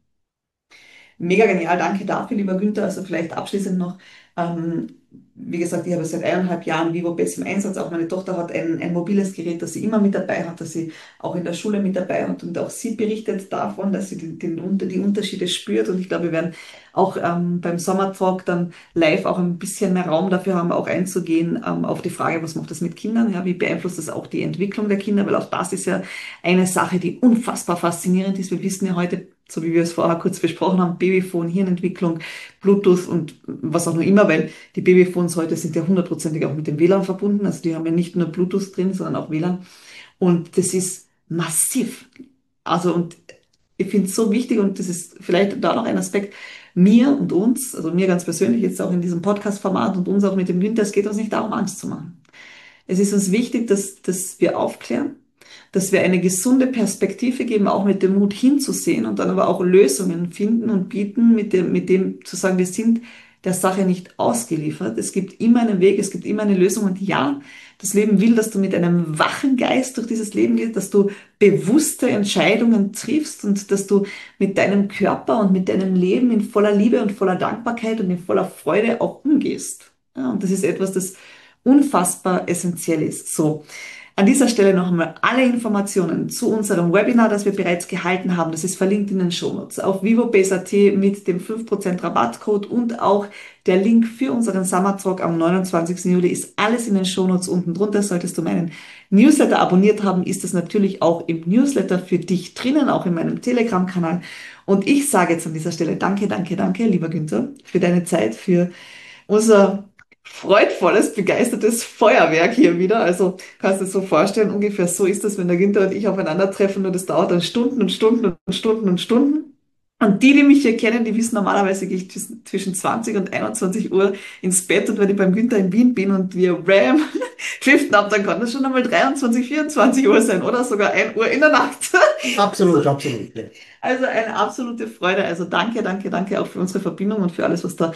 Speaker 1: Mega genial, danke dafür, lieber Günther. Also vielleicht abschließend noch, ähm, wie gesagt, ich habe seit 1,5 Jahren VivoBase im Einsatz. Auch meine Tochter hat ein mobiles Gerät, das sie immer mit dabei hat, das sie auch in der Schule mit dabei hat. Und auch sie berichtet davon, dass sie die Unterschiede spürt. Und ich glaube, wir werden auch beim Sommertalk dann live auch ein bisschen mehr Raum dafür haben, auch einzugehen auf die Frage, was macht das mit Kindern? Ja, wie beeinflusst das auch die Entwicklung der Kinder? Weil auch das ist ja eine Sache, die unfassbar faszinierend ist. Wir wissen ja heute, so wie wir es vorher kurz besprochen haben, Babyphone, Hirnentwicklung, Bluetooth und was auch noch immer, weil die Babyphones heute sind ja hundertprozentig auch mit dem WLAN verbunden. Also die haben ja nicht nur Bluetooth drin, sondern auch WLAN. Und das ist massiv. Also und ich finde es so wichtig und das ist vielleicht da noch ein Aspekt, mir und uns, also mir ganz persönlich jetzt auch in diesem Podcast-Format und uns auch mit dem Winter, es geht uns nicht darum, Angst zu machen. Es ist uns wichtig, dass wir aufklären, dass wir eine gesunde Perspektive geben, auch mit dem Mut hinzusehen und dann aber auch Lösungen finden und bieten, mit dem zu sagen, wir sind der Sache nicht ausgeliefert. Es gibt immer einen Weg, es gibt immer eine Lösung und ja, das Leben will, dass du mit einem wachen Geist durch dieses Leben gehst, dass du bewusste Entscheidungen triffst und dass du mit deinem Körper und mit deinem Leben in voller Liebe und voller Dankbarkeit und in voller Freude auch umgehst. Ja, und das ist etwas, das unfassbar essentiell ist. So. An dieser Stelle noch einmal alle Informationen zu unserem Webinar, das wir bereits gehalten haben. Das ist verlinkt in den Shownotes auf vivobase.at mit dem 5% Rabattcode und auch der Link für unseren Summer Talk am 29. Juli ist alles in den Shownotes unten drunter. Solltest du meinen Newsletter abonniert haben, ist es natürlich auch im Newsletter für dich drinnen, auch in meinem Telegram-Kanal. Und ich sage jetzt an dieser Stelle danke, danke, danke, lieber Günther, für deine Zeit, für unser freudvolles, begeistertes Feuerwerk hier wieder. Also kannst du dir so vorstellen, ungefähr so ist das, wenn der Günther und ich aufeinandertreffen und das dauert dann Stunden und Stunden und Stunden und Stunden. Und die mich hier kennen, die wissen normalerweise, gehe ich zwischen 20 und 21 Uhr ins Bett und wenn ich beim Günther in Wien bin und wir driften ab, dann kann das schon einmal 23, 24 Uhr sein oder sogar 1 Uhr in der Nacht.
Speaker 2: Absolut, absolut. Ja.
Speaker 1: Also eine absolute Freude. Also danke, danke, danke auch für unsere Verbindung und für alles, was da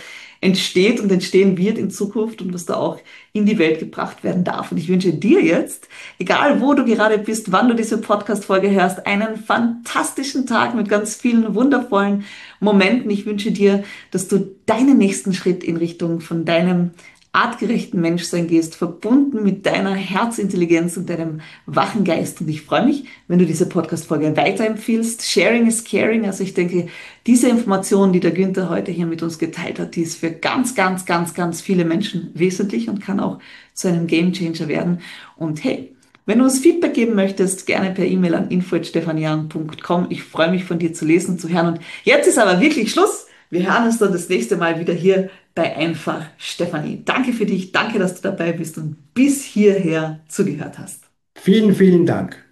Speaker 1: entsteht und entstehen wird in Zukunft und was da auch in die Welt gebracht werden darf. Und ich wünsche dir jetzt, egal wo du gerade bist, wann du diese Podcast-Folge hörst, einen fantastischen Tag mit ganz vielen wundervollen Momenten. Ich wünsche dir, dass du deinen nächsten Schritt in Richtung von deinem artgerechten Menschsein gehst, verbunden mit deiner Herzintelligenz und deinem wachen Geist. Und ich freue mich, wenn du diese Podcast-Folge weiterempfiehlst. Sharing is caring. Also ich denke, diese Information, die der Günther heute hier mit uns geteilt hat, die ist für ganz, ganz, ganz, ganz viele Menschen wesentlich und kann auch zu einem Gamechanger werden. Und hey, wenn du uns Feedback geben möchtest, gerne per E-Mail an info@stefanian.com. Ich freue mich, von dir zu lesen und zu hören. Und jetzt ist aber wirklich Schluss. Wir hören uns dann das nächste Mal wieder hier bei Einfach Stefanie. Danke für dich, danke, dass du dabei bist und bis hierher zugehört hast.
Speaker 2: Vielen, vielen Dank.